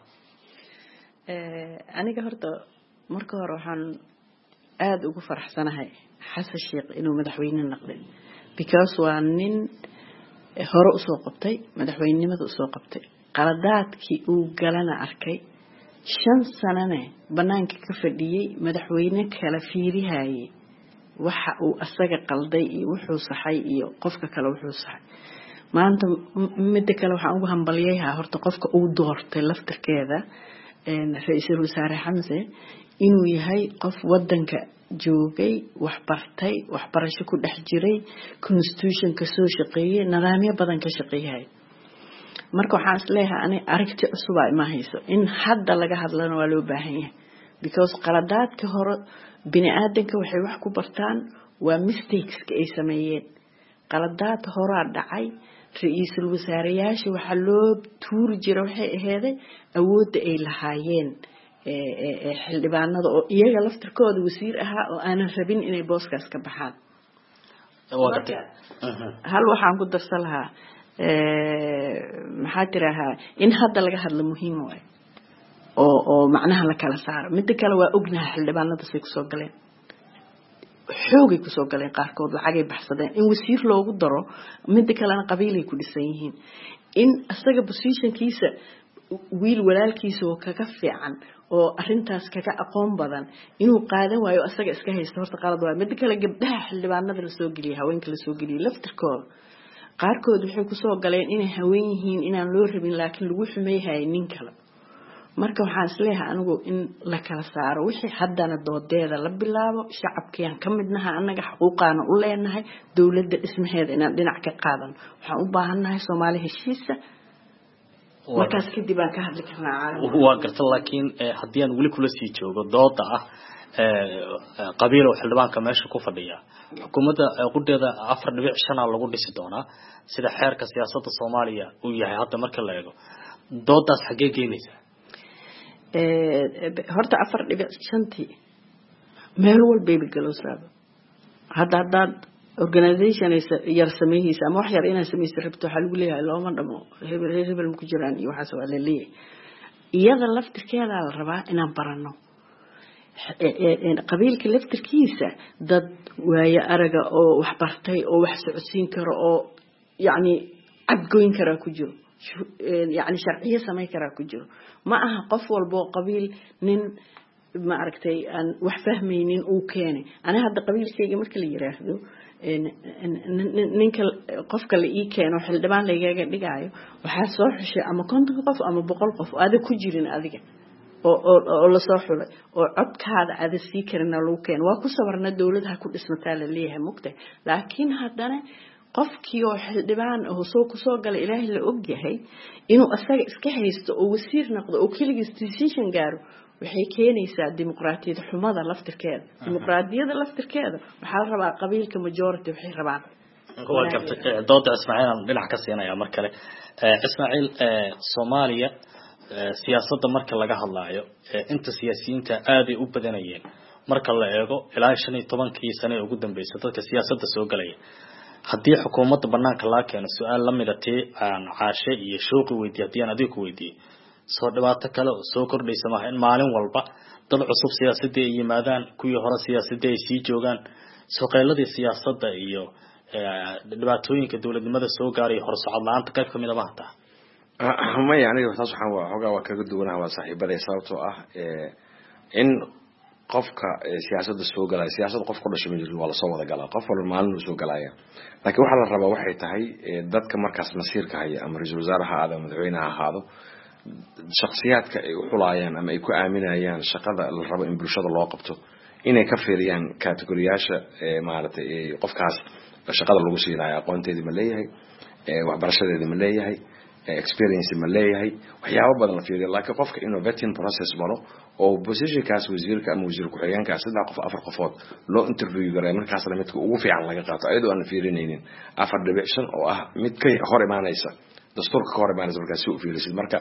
ee aniga horta marka hore waxaan aad ugu faraxsanahay Xasan Sheekh inuu madaxweyne noqday because waa nin hore u soo qabtay madaxweynenimada u soo qabtay qaladaadkii uu galana arkay shan sanane banaanka ka fadhiyay madaxweyne kala fiiriyay waxa uu asaga qalday iyo wuxuu saxay iyo qofka kale wuxuu saxay maanta mid kale waxaan ugu hambalyeeyaa horta qofka uu doortay laftirkeeda een ra'iisul wasaare Xamse inuu yahay qof wadanka joogay wax bartay wax barasho ku dhex jiray constitution ka soo shaqeeyay nidaamyo badan ka shaqeeyay marka waxaan isleeyahay ani aragti cusub ay ma hayso in hadda laga hadlano waa loo baahan yahay because qaladaadka hore bini aadanka waxay wax ku bartaan waa mistakes ka ay sameeyeen qaladaad hore dhacay ra'iisul wasaareyaasha waxa loo tuuri jiray waxay aheeday awoodda ay lahaayeen ee xildhibaanada oo iyaga laftirkooda wasiir ahaa oo aanan rabin inay booskaas ka baxaan hal waxaan ku darsan lahaa ee maxaa tirahaa in hadda laga hadlo muhiim waay oo oo macnaha la kala saaro mid kale waa ognahay xildhibaanada si ku soo galeen xoogay kusoo galeen qaarkood lacagay baxsadeen in wasiir loogu daro midda kalena qabiilay ku dhisan yihiin in asaga positionkiisa wiil walaalkiisa oo kaga fiican oo arintaas kaga aqoon badan inuu qaadan waayo asaga iska haysto horta qalad waa mid kale gabdhaha xildhibaanada la soo geliyay haweenka la soo geliyay laftirkooda qaarkood waxay ku soo galeen inay haween yihiin inaan loo rabin laakiin lagu xumeeyay nin kale marka waxaan isleeyahay anigu in la kala saaro wixii haddana doodeeda la bilaabo shacabkiyaan ka midnaha annaga xuquuqaana u leenahay dowladda dhismaheeda inaan dhinac ka qaadan waxaan u baahannahay Soomaali heshiisa markaas kadib aan ka hadli karnaa caalamka waa garta laakiin haddii aan weli kula sii joogo dooda ah qabiil oo xildhibaanka meesha ku fadhiya xukuumadda qudheeda afar dhibic shan lagu dhisi doonaa sida xeerka siyaasadda Soomaaliya uu yahay hadda marka la eego doodaas xagee geynaysa ee horta afar dhibic shantii meel walba ay galowsaaba hadda hadda organization yar sameeyaysa ama wax yar inay sameeyso rabto waxa lagu leeyahay looma dhamo hebel hebel ku jiraan iyo waxa soo leeyahay iyada laftirkeeda la rabaa inaan barano ee qabiilka laftirkiisa dad waaya araga oo wax bartay oo wax socodsiin karo oo yaani abgoyn kara ku jiro يعني شرعية سماي كرا كجرو ما أها قف والبو قبيل نن ما أركتي أن وحفهمينين أو كاني أنا هذا قبيل شيء مركل يراهدو ننكل قف كل إيه كانوا حل دبان لقى لقايو وحاسوح شيء أما كنت قف أما بقول قف هذا كجرين هذا أو أو أو لا صح ولا أو عبك هذا هذا سيكر إنه لو كان وكسرنا الدولة هكون اسمه تال اللي هي مكتة لكن هذا qofkii oo xildhibaan oo soo ku soo galay ilaahay la og yahay inuu asaga iska haysto oo wasiir noqdo oo kaligiis decision gaaro waxay keenaysaa dimuqraadiyada xumada laftirkeeda dimuqraadiyada laftirkeeda waxa la rabaa qabiilka majority waxay rabaan waa gartay dooda Ismaaciil dhinac ka siinaya mar kale Ismaaciil Soomaaliya siyaasadda marka laga hadlaayo inta siyaasiyiinta aad ay u badanayeen marka la eego ilaa shan iyo toban sano ugu dambeysay dadka siyaasadda soo galay haddii xukuumadda banaanka la keeno su'aal la mid ah aan caashe iyo shooqi weydiiyay hadii aan adiga ku weydiiyay soo dhawaato kale oo soo kordhaysa ma in maalin walba dad cusub siyaasadda ay yimaadaan kuwii hore siyaasadda ay sii joogaan soo qeyladii siyaasadda iyo dhibaatooyinka dawladnimada soo gaaray hor socod la'aanta qayb kamid ah maanta ma yani taas waxaan waa xogaa waa kaga duwanahay waa saaxiibada sababtoo ah in qofka siyaasadda soo galay siyaasadda qof ku dhashay ma jiro wala soo wada galaa qof walba maalin uu soo galaya laakiin waxa la rabaa waxay tahay dadka markaas masiirka haya ama ra'iisul wasaaraha aad ama madaxweynaha ahaado shakhsiyaadka ay u xulayaan ama ay ku aaminayaan shaqada la rabo in bulshada loo qabto inay ka fiiriyaan kategoriyaasha maaragtay qofkaas shaqada lagu siinayo aqoonteedii ma leeyahay waxbarashadeedii ma leeyahay experience ma leeyahay waxyaabo badan la fiiriyo laakiin qofka innovating process maro oo position kaas wasiirka ama wasiir ku xigeenka saddex qof afar qofood loo interview garay markaas la midka ugu fiican laga qaato ayadoo aan fiirinaynin afar dhibic shan oo ah mid ka hor imaanaysa dastuurka ka hor imaanaysa markaas uu fiirisid marka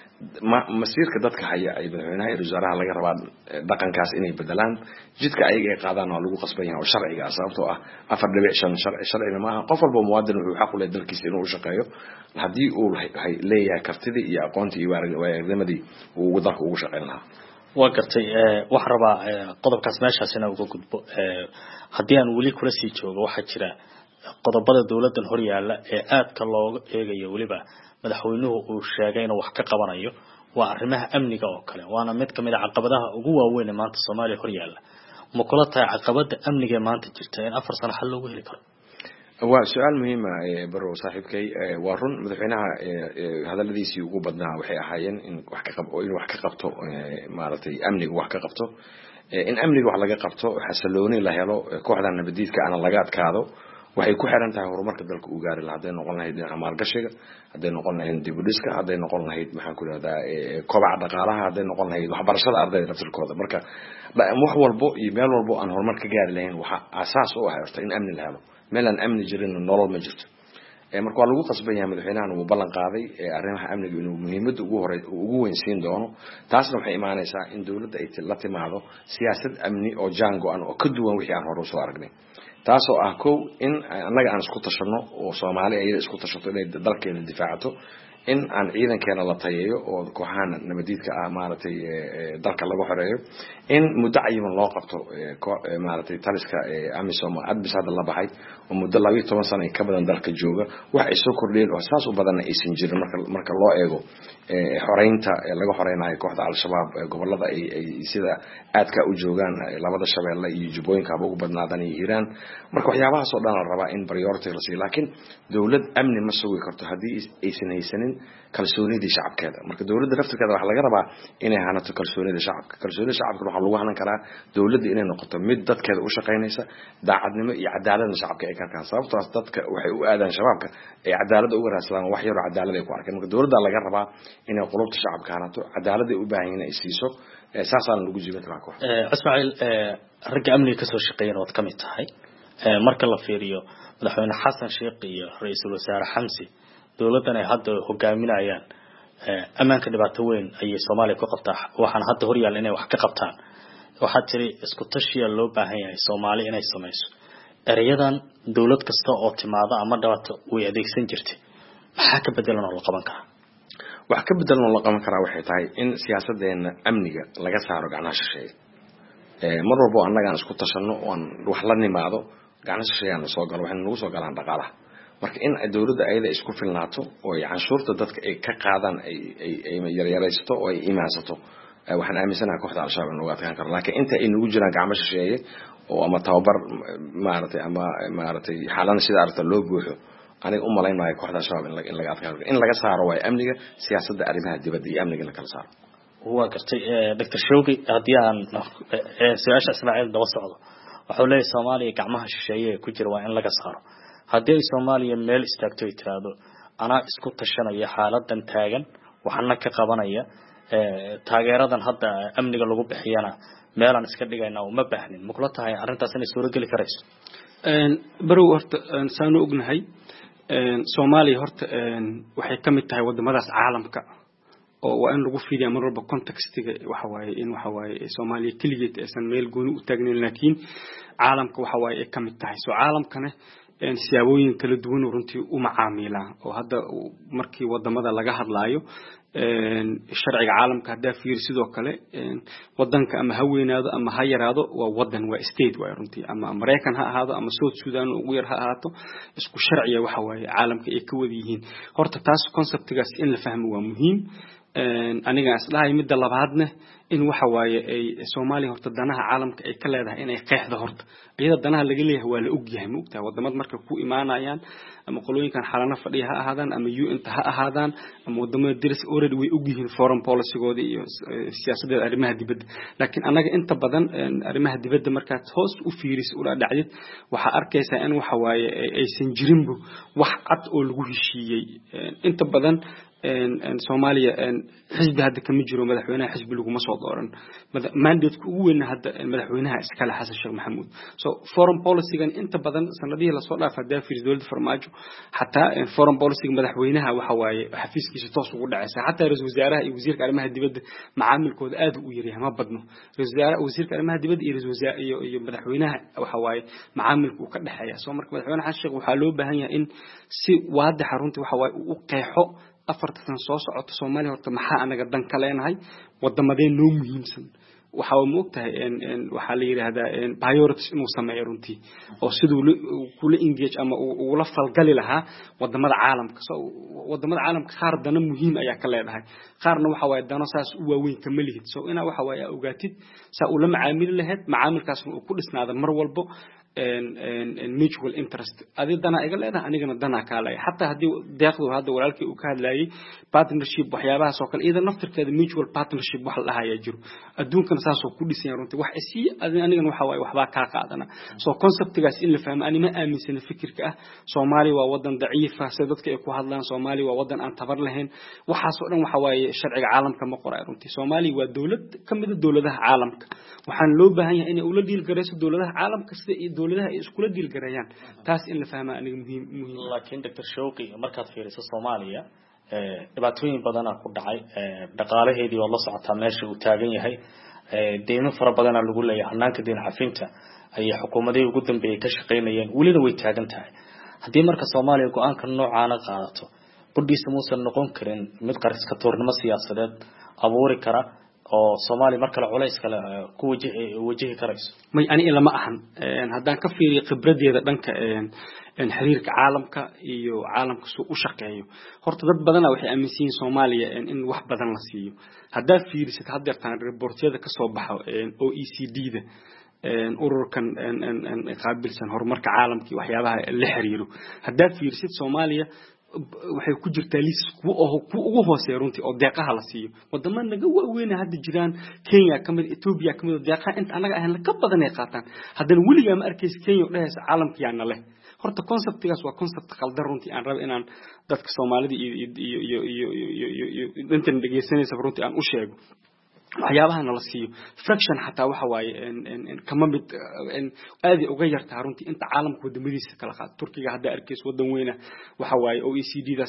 masiirka dadka haya ay madaxweynaha iyo wasaaraha laga rabaa dhaqankaas inay bedelaan jidka ayaga ay qaadaan oo lagu qasban yahay oo sharciga ah sababtoo ah afar dhibic shan sharci sharciga ma aha qof walba muwaadin wuxuu xaq u leeyahay dalkiisa inuu u shaqeeyo haddii uu leeyahay kartidii iyo aqoontii iyo waayagnimadii uu dalka ugu shaqeyn lahaa waa gartay wax rabaa qodobkaas meeshaas inaan uga gudbo haddii aan weli kula sii joogo waxaa jira qodobada dawladdan hor yaalla ee aadka looga eegayo weliba madaxweynuhu uu sheegay inuu wax ka qabanayo waa arrimaha amniga oo kale waana mid kamid ah caqabadaha ugu waaweyn ee maanta Soomaaliya hor yaalla ma kula tahay caqabada amniga ee maanta jirta in afar sano xal loogu heli karo waa su'aal muhiim ah baro saaxiibkay waa run madaxweynaha hadaladiisii ugu badnaa waxay ahaayeen in wax ka qabto in wax ka qabto maaragtay amniga wax ka qabto in amniga wax laga qabto xasillooni la helo kooxda nabadiidka aan laga adkaado waxay ku xiran tahay horumarka dalka uu gaari lahaa haday noqon lahayd dhinaca maalgashiga haday noqon lahayd dib u dhiska haday noqon lahayd maxaan ku raahdaa kobaca dhaqaalaha haday noqon lahayd waxbarashada ardayda laftirkooda marka wax walbo iyo meel walbo aan horumar ka gaari lahayn waxa asaas u ah horta in amni la helo meel aan amni jirin nolol ma jirto marka waa lagu qasban yahay madaxweynaha uu ballan qaaday arrimaha amniga inuu muhiimad ugu hore ugu weyn siin doono taasna waxay imaanaysaa in dawladda ay la timaado siyaasad amni oo jango aan oo ka duwan wixii aan hore u soo aragnay taasoo ah kow in annaga aan isku tashano oo Soomaaliya ay isku tashato inay dalkeena difaacato in aan ciidankeena la tayeeyo oo kooxahan nabadiidka ah maaragtay dalka lagu xoreeyo in muddo cayiman loo qabto maaragtay taliska amisom adbis hadda la baxay oo muddo laba iyo toban sano ka badan dalka jooga wax ay soo kordheen oo saas u badan aysan jirin marka marka loo eego xoreynta laga xoreynayo kooxda al-shabaab gobolada ay sida aadka u joogaan labada shabeelle iyo jubbooyinka ugu badnaadan iyo Iran marka waxyaabahaas oo dhan la rabaa in priority la siiyo laakiin dawlad amni ma sugi karto hadii aysan haysanin kalsoonida shacabkeeda marka dawladda laftirkeeda waxa laga rabaa inay hanato kalsoonida shacabka kalsoonida shacabka waxa lagu hanan karaa dawladda inay noqoto mid dadkeeda u shaqeynaysa daacadnimo iyo cadaalad shacabka ay ka kan sababtoo ah dadka waxay u aadaan shabaabka ay cadaalad uga raadsadaan wax yar oo cadaalad ay ku arkeen marka dawladda laga rabaa inay qulubta shacabka hanato cadaalad ay u baahan yihiin ay siiso saasaan lagu jiibin karaa koox Ismaaciil ragga amniga ka soo shaqeeyay wad kamid tahay marka la fiiriyo madaxweyne Xasan Sheekh iyo ra'iisul wasaare Xamsi dawladdan ay hadda hogaaminayaan amaanka dhibaato weyn ay Soomaaliya ku qabtaa waxaan hadda hor yaal inay wax ka qabtaan waxa tiri isku tashiya loo baahan yahay Soomaaliya inay sameeyso erayadan dawlad kasta oo timaada ama dhawaato way adeegsan jirtay maxaa ka bedelan oo la qaban karaa wax ka bedelan oo la qaban karaa waxay tahay in siyaasadeena amniga laga saaro gacnaha shisheeye ee mar walba annaga isku tashano oo wax la nimaado gacnaha shisheeye soo gal waxaan nagu soo galaan dhaqaalaha marka in dawladda ayada isku filnaato oo ay canshuurta dadka ay ka qaadaan ay ay yar yaraysto oo ay imaansato waxaan aaminsanahay kooxda al-shabaab inuu adkaan karo laakiin inta ay nagu jiraan gacmo shisheeye oo ama tababar maartay ama maartay xaalan sida arta loo buuxo aniga u malaynayo kooxda al-shabaab in laga adkaan karo in laga saaro way amniga siyaasadda arrimaha dibadda iyo amniga la kala saaro huwa gartay Doctor Shawqi hadii aan su'aasha Ismaaciil daba socdo wuxuu leeyahay Soomaaliya gacmaha shisheeye ku jira waa in laga saaro hadii Soomaaliya meel istaagto ay tiraado ana isku tashanaya xaaladan taagan waxana ka qabanaya taageeradan hadda amniga lagu bixiyana meel aan iska dhigayna uma baahnin mukla tahay arintaas inay suuro gali karayso een barow horta saanu ognahay een Soomaaliya horta een waxay kamid tahay wadamadaas caalamka oo waa in lagu fiiriyo mar walba contextiga waxa waaye in waxa waaye Soomaaliya kaligeed aysan meel gooni u taagnayn laakiin caalamka waxa waaye ay kamid tahay soo caalamkana een siyaabooyin kala duwan runtii u macaamilaan oo hadda markii wadamada laga hadlaayo een sharciga caalamka hadda fiir sidoo kale een wadanka ama haweenaado ama ha yaraado waa wadan waa state waa runtii ama Mareykan ha ahaado ama South Sudan ugu yar ha ahaato isku sharciga waxa waaye caalamka ay ka wada yihiin horta taas conceptigaas in la fahmo waa muhiim een aniga islahay mid labaadna in waxa waaye ay Soomaaliya horta danaha caalamka ay ka leedahay in ay qeexdo horta iyada danaha laga leeyahay waa la og yahay ma ogtahay wadamada marka ku imaanayaan ama qolooyinkan xalana fadhiya ha ahaadaan ama U N ha ahaadaan ama wadamada diris already way og yihiin foreign policy-gooda iyo siyaasadda arrimaha dibadda laakiin anaga inta badan arrimaha dibadda marka hoos u fiiris u dhacdid waxa arkaysaa in waxa waaye aysan jirinba wax cad oo lagu heshiiyay inta badan een Soomaaliya een xisbi hadda kama jiro madaxweynaha xisbi lagu ma soo dooran mandate ugu weyn hadda madaxweynaha iskala Xasan Sheekh Maxamuud so foreign policy-gan inta badan sanadihii la soo dhaafay daafir dawladda farmaajo hatta foreign policy madaxweynaha waxa waaye xafiiskiisa toos ugu dhacaysa hatta ra'iisul wasaaraha iyo wasiirka arrimaha dibadda macaamilkooda aad u yar yahay ma badno ra'iisul wasaaraha wasiirka arrimaha dibadda iyo ra'iisul wasaaraha iyo madaxweynaha waxa waaye macaamilku ka dhaxeeya soo marka madaxweynaha Xasan Sheekh waxa loo baahan yahay in si waadax runtii waxa waaye u qeexo afartan soo socoto Soomaaliya horta maxaa anaga dan ka leenahay wadamadeen noo muhiimsan waxa uu moogtahay in waxa la yiraahdaa in priorities inuu sameeyo runtii oo sidoo kula engage ama uu la falgali lahaa wadamada caalamka soo wadamada caalamka qaar dana muhiim ayaa ka leedahay qaarna waxa waaye dano saas u waaweyn ka malihid soo ina waxa waaye ogaatid saa uu la macaamil lahayd macaamilkaas uu ku dhisnaada mar walba and mutual interest adi dana iga leedahay anigana dana ka leeyahay hatta hadii deeqdu hadda walaalkii uu ka hadlayay partnership waxyaabaha soo kale iyada naftirkeeda mutual partnership wax la hayaa jiro adduunkan saas oo ku dhisan runtii wax isii anigana waxa waaye waxba ka qaadana so conceptigaas in la fahmo anima aaminsan fikirka ah Soomaaliya waa wadan daciif ah sida dadka ay ku hadlaan Soomaaliya waa wadan aan tabar lahayn waxaas oo dhan waxa waaye sharciga caalamka ma qoray runtii Soomaaliya waa dawlad kamid ah dawladaha caalamka waxaan loo baahan yahay in uu la dhiil gareyso dawladaha caalamka sida dawladaha ay isku la dhiil gareeyaan taas in la fahmo aniga muhiim muhiim laakiin Doctor Shawqi markaad fiiriso Soomaaliya ee dhibaatooyin badan ku dhacay dhaqaalaheedii oo la socota meesha uu taagan yahay deemo fara badan lagu leeyahay hanaanka deyn xafinta ay xukuumadii ugu dambeeyay ka shaqeynayeen waliba way taagan tahay hadii marka Soomaaliya go'aanka noocan qaadato qudhiisa muusan noqon karin mid qariska toornimo siyaasadeed abuuri kara oo Soomaali marka la culays kale ku wajihi wajihi karayso may ani lama ahan haddaan ka fiiriyo khibradeeda dhanka in xiriirka caalamka iyo caalamka soo u shaqeeyo horta dad badan waxay aaminsan yihiin Soomaaliya in wax badan la siiyo haddaa fiirisid haddeertaan reportyada ka soo baxo O E C D-da ururkan qaabilsan horumarka caalamka iyo waxyaabaha la xiriiro haddaa fiirisid Soomaaliya waxay ku jirtaa liis ku oo ku ugu hooseeyo runtii oo deeqaha la siiyo wadamada naga waaweyn hadda jiraan Kenya kamid Ethiopia kamid deeqaha inta anaga ahaan ka badan ay qaataan haddana waliga ma arkaysid Kenya oo dhahays caalamka yaana leh horta conceptigaas waa concept qaldan runtii aan rabo inaan dadka Soomaalida iyo iyo iyo iyo inta dhageysanaysa runtii aan u sheego waxyaabaha la siiyo fraction hatta waxa waaye in kama mid in aad uga yartaa runtii inta caalamka wadamadiisa kala qaad Turkiga hadda arkays wadan weyn waxa waaye O E C D-daas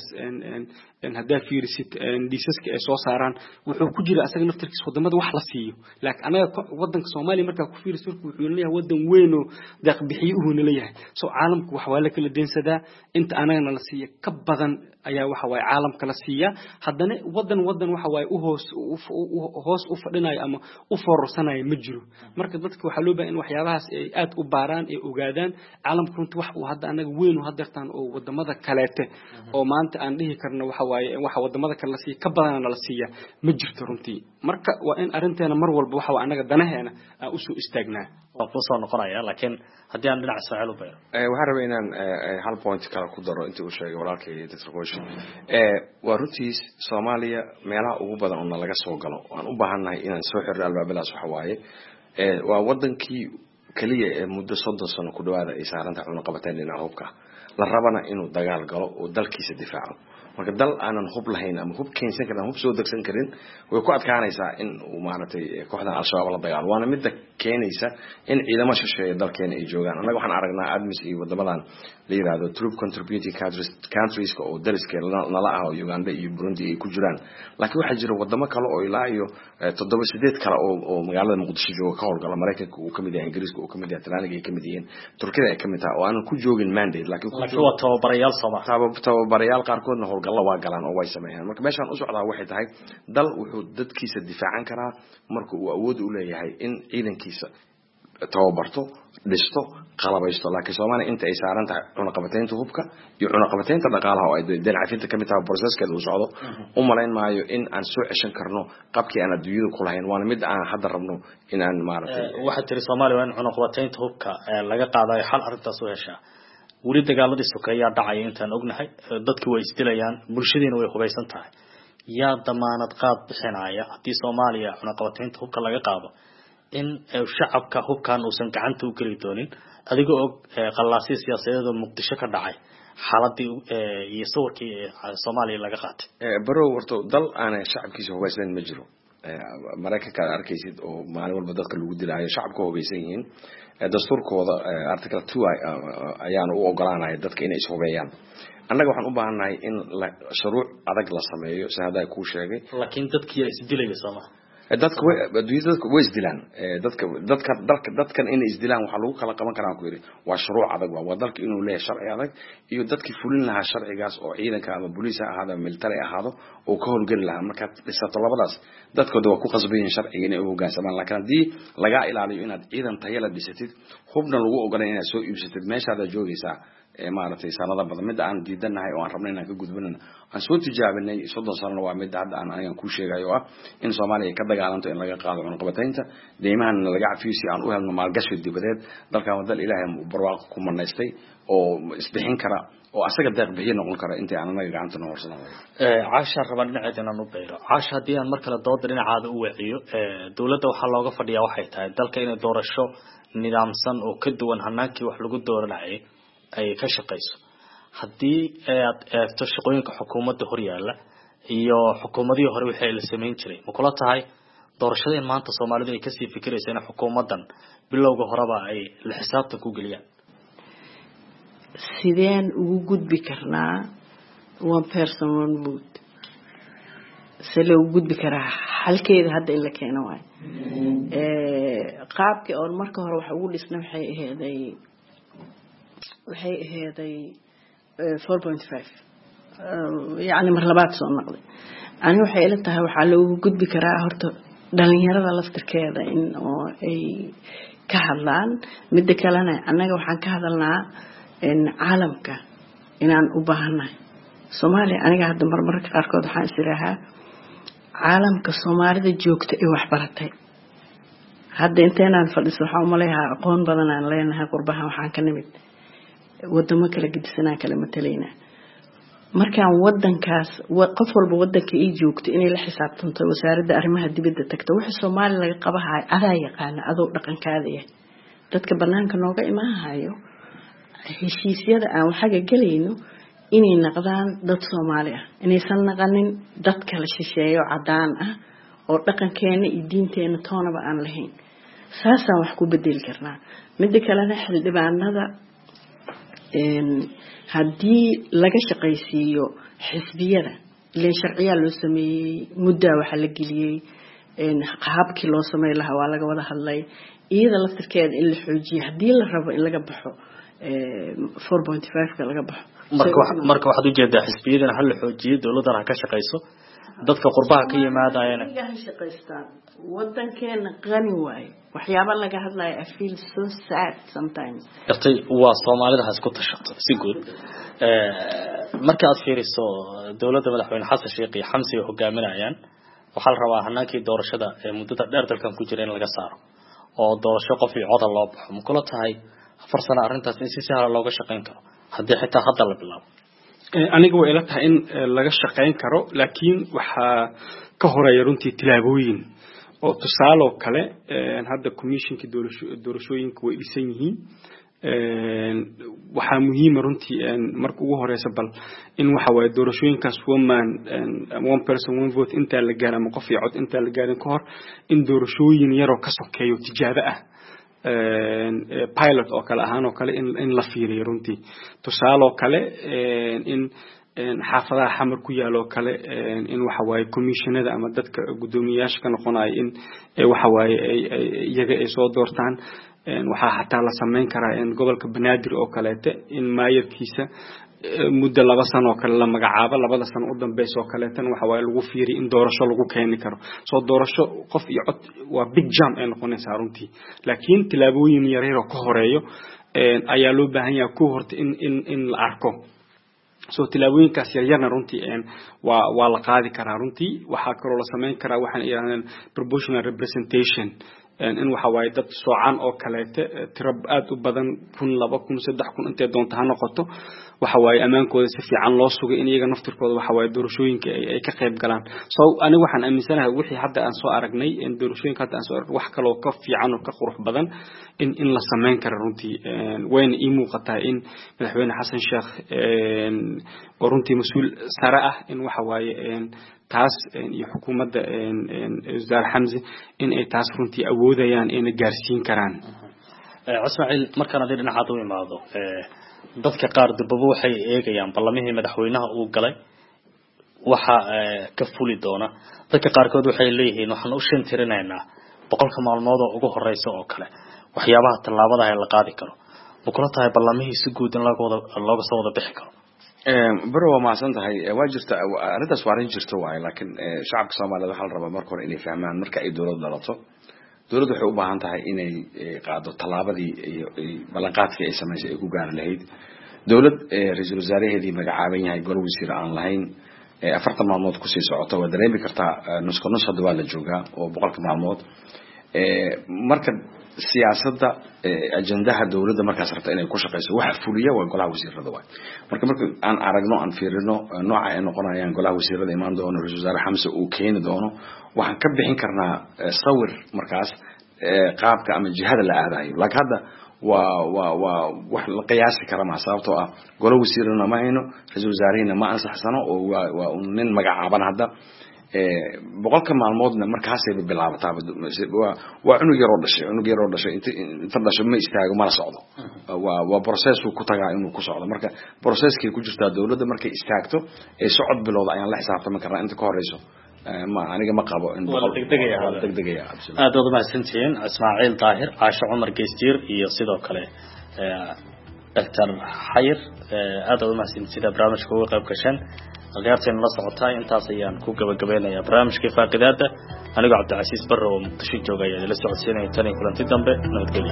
in hadda fiirisid diisaska ay soo saaraan wuxuu ku jira asaga naftirkiisa wadamada wax la siiyo laakiin anaga wadanka Soomaaliya marka ku fiirisid wuxuu leeyahay wadan weyn oo deeq bixiyo uu leeyahay soo caalamku wax waa la kala deensadaa inta anaga la siiyo ka badan ayaa waxa waaye caalamka la siiya haddana wadan wadan waxa waaye u hoos hoos u fadhinayo ama u foorsanay ma jiro marka dadka waxa loo baahan in waxyaabahaas ay aad u baaraan ee ogaadaan caalamka runtii wax uu hadda anaga weyn oo haddeertaan oo wadamada kaleete oo maanta aan dhihi karno waxa waaye waxa wadamada kale la siiya ka badan la siiya ma jirto runtii marka waa in arinteena mar walba waxa waa anaga danaheena aan u soo istaagnaa waa ku soo noqonaya laakiin haddii aan dhinac soo celo beero ee waxa rabay inaan hal point kale ku daro intii uu sheegay walaalkay Doctor Qoysho ee waa runtii Soomaaliya meelaha ugu badan oo laga soo galo waan u baahanahay inaan soo xirno albaabadaas waxa waaye ee waa wadankii kaliya ee muddo soddon sano ku dhawaada ay saaranta cunno qabateen dhinaca hubka la rabana inuu dagaal galo oo dalkiisa difaaco marka dal aanan hub lahayn ama hub keensan karin hub soo degsan karin way ku adkaanaysaa in uu maartay kooxda al-shabaab la dagaal waana mid keenaysa in ciidamada shisheeye dalkeena ay joogaan anaga waxaan aragnaa admis iyo wadamadan la yiraahdo troop contributing countries countries oo dariska nala ah oo Uganda iyo Burundi ay ku jiraan laakiin waxa jira wadamo kale oo ilaa iyo toddoba sideed kale oo oo magaalada Muqdisho jooga ka howlgala Mareykanka uu kamid yahay Ingiriiska uu kamid yahay Talyaaniga ay kamid yihiin Turkiga ay kamid tahay oo aan ku joogin mandate laakiin ku waa tababarayaal Soomaali tababarayaal qaarkoodna howlgala waa galaan oo way sameeyaan marka meeshan u socdaa waxay tahay dal wuxuu dadkiisa difaacan karaa marka uu awood u leeyahay in ciidankiisa tababarto dhisto qalabaysto laakiin Soomaaliya inta ay saaran tahay cunno qabateynta hubka iyo cunno qabateynta dhaqaalaha oo ay dinacafinta kamid tahay processkeeda uu socdo u malayn maayo in aan soo ceshan karno qabkii aan adduunyada ku lahayn waana mid aan hadda rabno in aan maartay waxa tiri Soomaaliya in cunno qabateynta hubka laga qaadayo xal arintaas oo hesha wali dagaaladii sokeeyaa dhacay intaan ognahay dadku way isdilayaan bulshadiina way hubaysan tahay yaa damaanad qaad bixinaya hadii Soomaaliya cunno qabateynta hubka laga qaado in shacabka hubkan uusan gacanta u geli doonin adigoo og qalaasi siyaasadeed Muqdisho ka dhacay xaaladii iyo sawirkii Soomaaliya laga qaatay ee baro warto dal aan shacabkiisa hubaysan ma jiro Mareykanka arkaysid oo maalin walba dadka lagu dilaayo shacabka hubaysan yihiin dastuurkooda article two ayaan u ogolaanay dadka inay is hubeeyaan annaga waxaan u baahanahay in shuruuc adag la sameeyo sida ay ku sheegay laakiin dadkii is dilay Soomaaliya dadka dadka way isdilaan dadka dadka dalka dadkan inay isdilaan waxa lagu kala qaban karaa ku yiri waa shuruuc adag waa dalka inuu leeyahay sharci adag iyo dadkii fulin lahaa sharcigaas oo ciidanka ama booliska ahaado ama military ahaado oo ka howlgali lahaa marka dhisato labadaas dadkooda waa ku qasbayeen sharciga inay u hoggaansamaan laakiin hadii laga ilaaliyo inaad ciidan tayo la dhisatid hubna lagu ogolaan inaad soo iibsatid meeshaada joogaysaa ee maartay sanada badan mid aan diidanahay oo aan rabnay inaan ka gudbinano aan soo tijaabinay soddon sano waa mid hadda aan ayaan ku sheegayo ah in Soomaaliya ka dagaalanto in laga qaado cunno qabateynta deemahan laga cafiisi aan u helno maalgashi dibadeed dalka wadal Ilaahay barwaaqo ku manaystay oo isbixin kara oo asaga deeq bixiye noqon kara intii aan anaga gacanta noo horsanayo ee caasha raban dhinaceeda inaan u beero caasha hadii aan markale dood dhinacaada u waciyo ee dawladda waxa looga fadhiyaa waxay tahay dalka inay doorasho nidaamsan oo ka duwan hanaankii wax lagu dooranayay ay ka shaqeyso hadii aad eegto shaqooyinka xukuumadda hor yaala iyo xukuumadii hore wixii la sameyn jiray ma kula tahay doorashadeen maanta Soomaalidu ay ka sii fikirayso in xukuumadan bilowga horeba ay la xisaabtan ku galiyaan sideen ugu gudbi karnaa one person one vote sida ugu gudbi karaa halkeeda hadda in la keeno waay ee qaabkii oo marka hore waxa ugu dhisnaa waxay aheeday waxay aheeday four point five يعني مرلبات soo noqday ani waxay ila tahay waxa loogu gudbi karaa horta dhalinyarada laftirkeeda in oo ay ka hadlaan mid kalena anaga waxaan ka hadalnaa in caalamka inaan u baahanahay Soomaaliya aniga hadda marmarka qaarkood waxaan isiraahaa caalamka Soomaalida joogta ee wax baratay hadda inteenaan fadhiso waxa u maleeyahay aqoon badan aan leenahay qurbaha waxaan ka nimid wadamo kala gedisanaa kala matalayna markaan wadankaas qof walba wadanka ay joogto inay la xisaabtanto wasaaradda arrimaha dibadda tagto wixii Soomaaliya laga qabahay adaa yaqaan adoo dhaqankaada yahay dadka banaanka nooga imaahayo heshiisyada aan waxa galayno inay naqdaan dad Soomaali ah inaysan naqanin dad kala shisheeyo cadaan ah oo dhaqankeena iyo diinteena toonaba aan lahayn saasaan wax ku bedel karnaa mid kalena xildhibaanada een hadii laga shaqaysiiyo xisbiyada leen sharciya loo sameeyay muddo waxa la geliyay een qaabkii loo sameey lahaa waa laga wada hadlay iyada laftirkeeda in la xoojiyo hadii la rabo in laga baxo ee four point five ka laga baxo marka marka waxaad u jeedaa xisbiyada hal la xoojiyo dawladda ka shaqayso dadka qurbaha ka yimaadayna iyaga shaqaystaan wadankeena qani waay waxyaabo laga hadlayo I feel so sad sometimes yartay waa Soomaalida has ku tashato si guud ee marka aad fiiriso dawladda madaxweyne Xasan Sheekh iyo Xamsi oo hogaaminayaan waxa la rabaa hanaakii doorashada ee muddada dheer dalkan ku jira in laga saaro oo doorasho qof iyo cod loo baxo ma kula tahay afar sano arintaas in si sahal looga shaqeyn karo haddii xitaa hadda la bilaabo aniga way ila tahay in laga shaqeyn karo laakiin waxa ka horeeya runtii tilaabooyin oo tusaale kale hadda commissionka doorashooyinka way dhisan yihiin waxa muhiim runtii marka ugu horeysa bal in waxa way doorashooyinkaas woman one person one vote inta la gaaro ama qof iyo cod inta la gaarin ka hor in doorashooyin yar oo ka sokeeyo tijaabo ah pilot oo kale ahaan oo kale in in la fiiriyo runtii tusaale oo kale in xaafadaha xamar ku yaalo kale in waxa way commissionada ama dadka gudoomiyaasha ka noqonay in waxa way iyaga ay soo doortaan waxa xataa la sameyn karaa in gobolka Banaadir oo kaleete in maayirkiisa muddo laba sano kale la magacaabo labada sano u dambeeyay oo kale tan waxa way lagu fiiriyo in doorasho lagu keeni karo soo doorasho qof iyo cod waa big jump ee noqonaysa runtii laakiin tilaabooyin yar yar oo ka horeeyo ayaa loo baahan yahay ku horta in in in la arko soo tilaabooyinkaas yar yarna runtii een waa waa la qaadi karaa runtii waxa kale oo la sameyn karaa waxaan yiraahdaan proportional representation in waxa way dad soocan oo kaleete tirab aad u badan kun laba kun saddex kun intee doonta ha noqoto waxa way amaankooda si fiican loo sugay in iyaga naftirkooda waxa way doorashooyinka ay ka qayb galaan soo aniga waxaan aaminsanahay wixii hadda aan soo aragnay in doorashooyinka hadda aan soo aragnay wax kale oo ka fiican oo ka qurux badan in in la sameyn karo runtii wayna ii muuqataa in madaxweyne Xasan Sheekh oo runtii mas'uul sare ah in waxa way taas iyo xukuumadda Wasaar Xamsi in ay taas runtii awoodayaan in gaarsiin karaan Ismaaciil markaan aad dhinacaad u imaado dadka qaar dibaba waxay eegayaan ballamihii madaxweynaha uu galay waxa ka fuli doona dadka qaarkood waxay leeyihiin waxaan u shan tirinaynaa boqolka maalmood oo ugu horeysa oo kale waxyaabaha tallaabada ay la qaadi karo ma kula tahay ballamihii si guud in laga wada looga soo wada bixi karo baro waa maasan tahay waa jirta arintaas waa arin jirta waay laakiin shacabka Soomaaliyeed waxa la rabaa marka hore inay fahmaan marka ay dawladda dhalato dawladdu waxay u baahan tahay inay qaado talaabadii iyo ballanqaadkii ay samaysay ay ku gaar lahayd dawlad ra'iisul wasaaraheedii magacaaban yahay gol wasiir aan lahayn afartan maalmood ku sii socota waa dareemi kartaa nus nus hadda waa la joogaa oo boqolka maalmood marka siyaasadda ajandaha dawladda markaas rabta inay ku shaqeyso waxa fuliya waa golaha wasiirada waay marka marka aan aragno aan fiirino nooca ay noqonayaan golaha wasiirada imaan doono ra'iisul wasaare Xamse uu keeni doono waxaan ka bixin karnaa sawir markaas qaabka ama jihada la aadayo laakiin hadda waa waa waa wax la qiyaasi kara ma sababtoo ah golaha wasiirada ma hayno ra'iisul wasaarihina ma ansaxsano oo waa waa nin magacaaban hadda boqolka maalmoodna markaas ay bilaabataa waa waa cunug yar oo dhashay cunug yar oo dhashay inta dhashay ma istaago ma la socdo waa waa process uu ku tagaa inuu ku socdo marka processkii ku jirta dawladda markay istaagto ee socod bilowda ayaan la xisaabtami karnaa inta ka horeyso ma aniga ma qabo in degdegaya degdegaya aad wada mahadsantiin Ismaaciil Daahir Caasho Cumar Geestiir iyo sidoo kale دكتور حير هذا هو محسن سيدا برامج كوي قبل كشان غيرتين لا سقطها انت صيان كو gabagabeena ya barnaamijka faaqidaada anigu Cabdi Casiis Barro oo muqdisho joogay la socodsiinay tan kulanti dambe nabadgelyo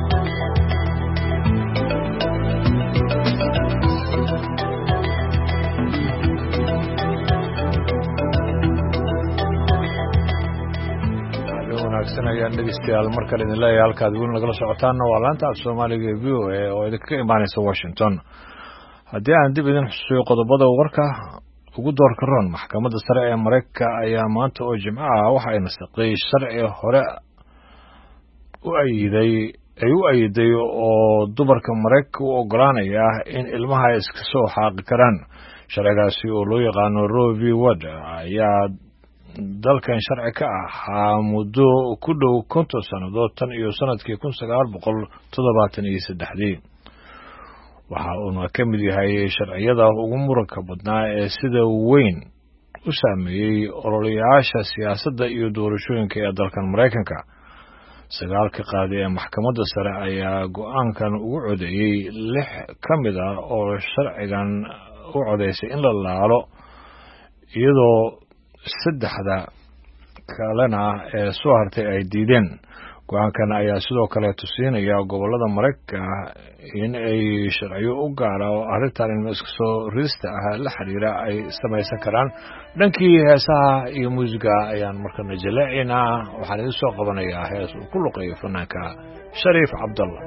wanaagsanayaan dhegeystayaal markale idin leeyahay halkaad weli nagala socotaanna waa laanta af Soomaaliga ee V O A oo idinka imaanaysa Washington haddii aan dib idin xusuusiyo qodobada warka ugu doorka roon maxkamadda sare ee Mareykanka ayaa maanta oo Jimco ah waxa ay nasaqday sharci hore u ayiday ay u ayiday oo dumarka Mareykanka u ogolaanaya in ilmaha iska soo xaaqi karaan sharcigaasi oo loo yaqaano Roe v. Wade ayaa dalkan sharci ka ah muddo ku dhow konton sanadood tan iyo sanadkii kun sagaal boqol toddobaatan iyo saddex waxa uu ka mid yahay sharciyada ugu muranka badnaa ee sida weyn u saameeyay ololayaasha siyaasadda iyo doorashooyinka ee dalkan Mareykanka sagaalka qaadi ee maxkamadda sare ayaa go'aankan ugu codeeyay lix ka mid ah oo sharcigan u codeysay in la laalo iyadoo saddexda kalena ee soo hartay ay diideen go'aankan ayaa sidoo kale tusinaya gobolada Mareykanka in ay sharciyo u gaar ah oo arrintan in iska soo rista ah la xiriira ay samaysan karaan dhankii heesaha iyo muusiga ayaan markana jaleecina waxaan idin soo qabanayaa hees uu ku luqeeyo fanaanka Shariif Cabdallah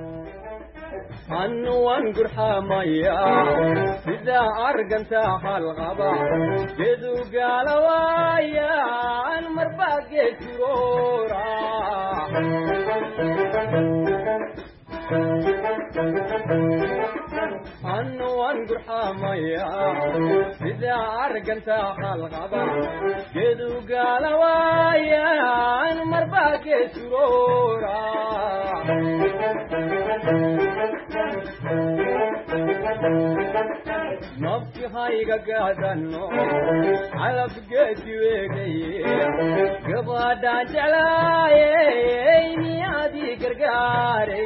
عنوان قرحامية إذا أرقنت حلقبا جدو قال وايا عن مرباقي سرورا عنوان قرحامية إذا أرقنت حلقبا جدو قال وايا عن مرباقي سرورا نفسي هايقا قادنو على بقيتي ويقي قبادا جلاي نيادي قرقاري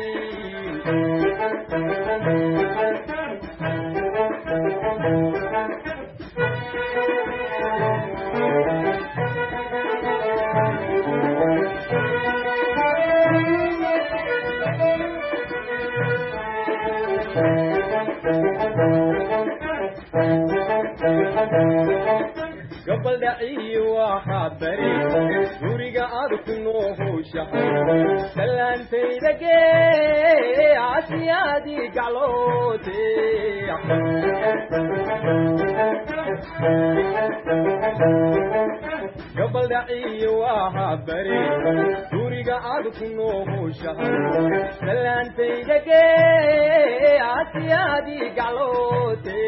قبل دعي وحبري ورقا أركنوه شحر سلان تيدكي عسيادي قعلوتي قبل دعي وحبري ورقا أركنوه شحر سلان تيدكي عسيادي قعلوتي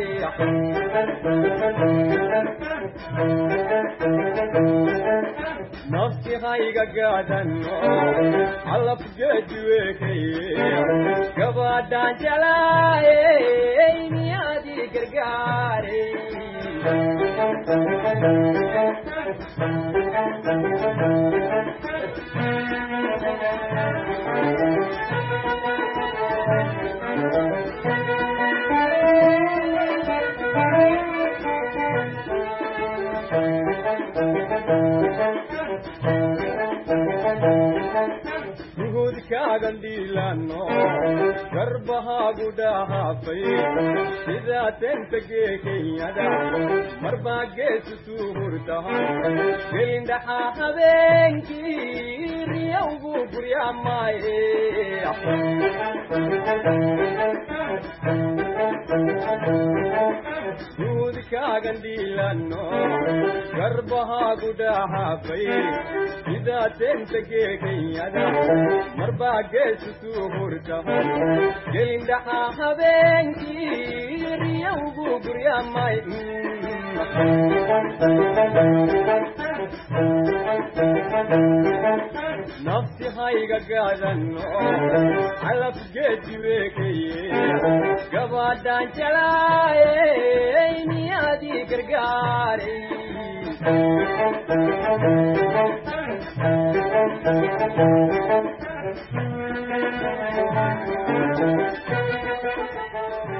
نفسي هايقا قادنو على بقدوكي قبادان جلاي نيادي قرقاري قنديلانو قربها قداها في إذا تنتقي كيادا مربا قيس سورتها قلن دحا حبينكي ريوغو بريا ماي دودكا قنديلانو قربها قداها في إذا تنتقي كيادا مربا قيس سورتها قلن دحا حبينكي ريوغو بريا ماي نفسي هايقا قادنو على فقيتي ويكي قبادان جلاي نيادي قرقاري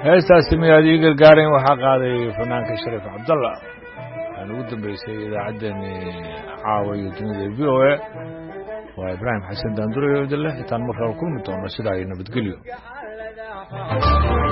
heestaasi miyaad ii gargaareen waxaa qaaday fanaanka shariif cabdalla waxaan ugu dambeysay idaacaddeenni caawa iyo dunida v o a waa ibraahim xasan daandurayo idinleh intaan mar kale kulmi doono sidaa iyo nabadgelyo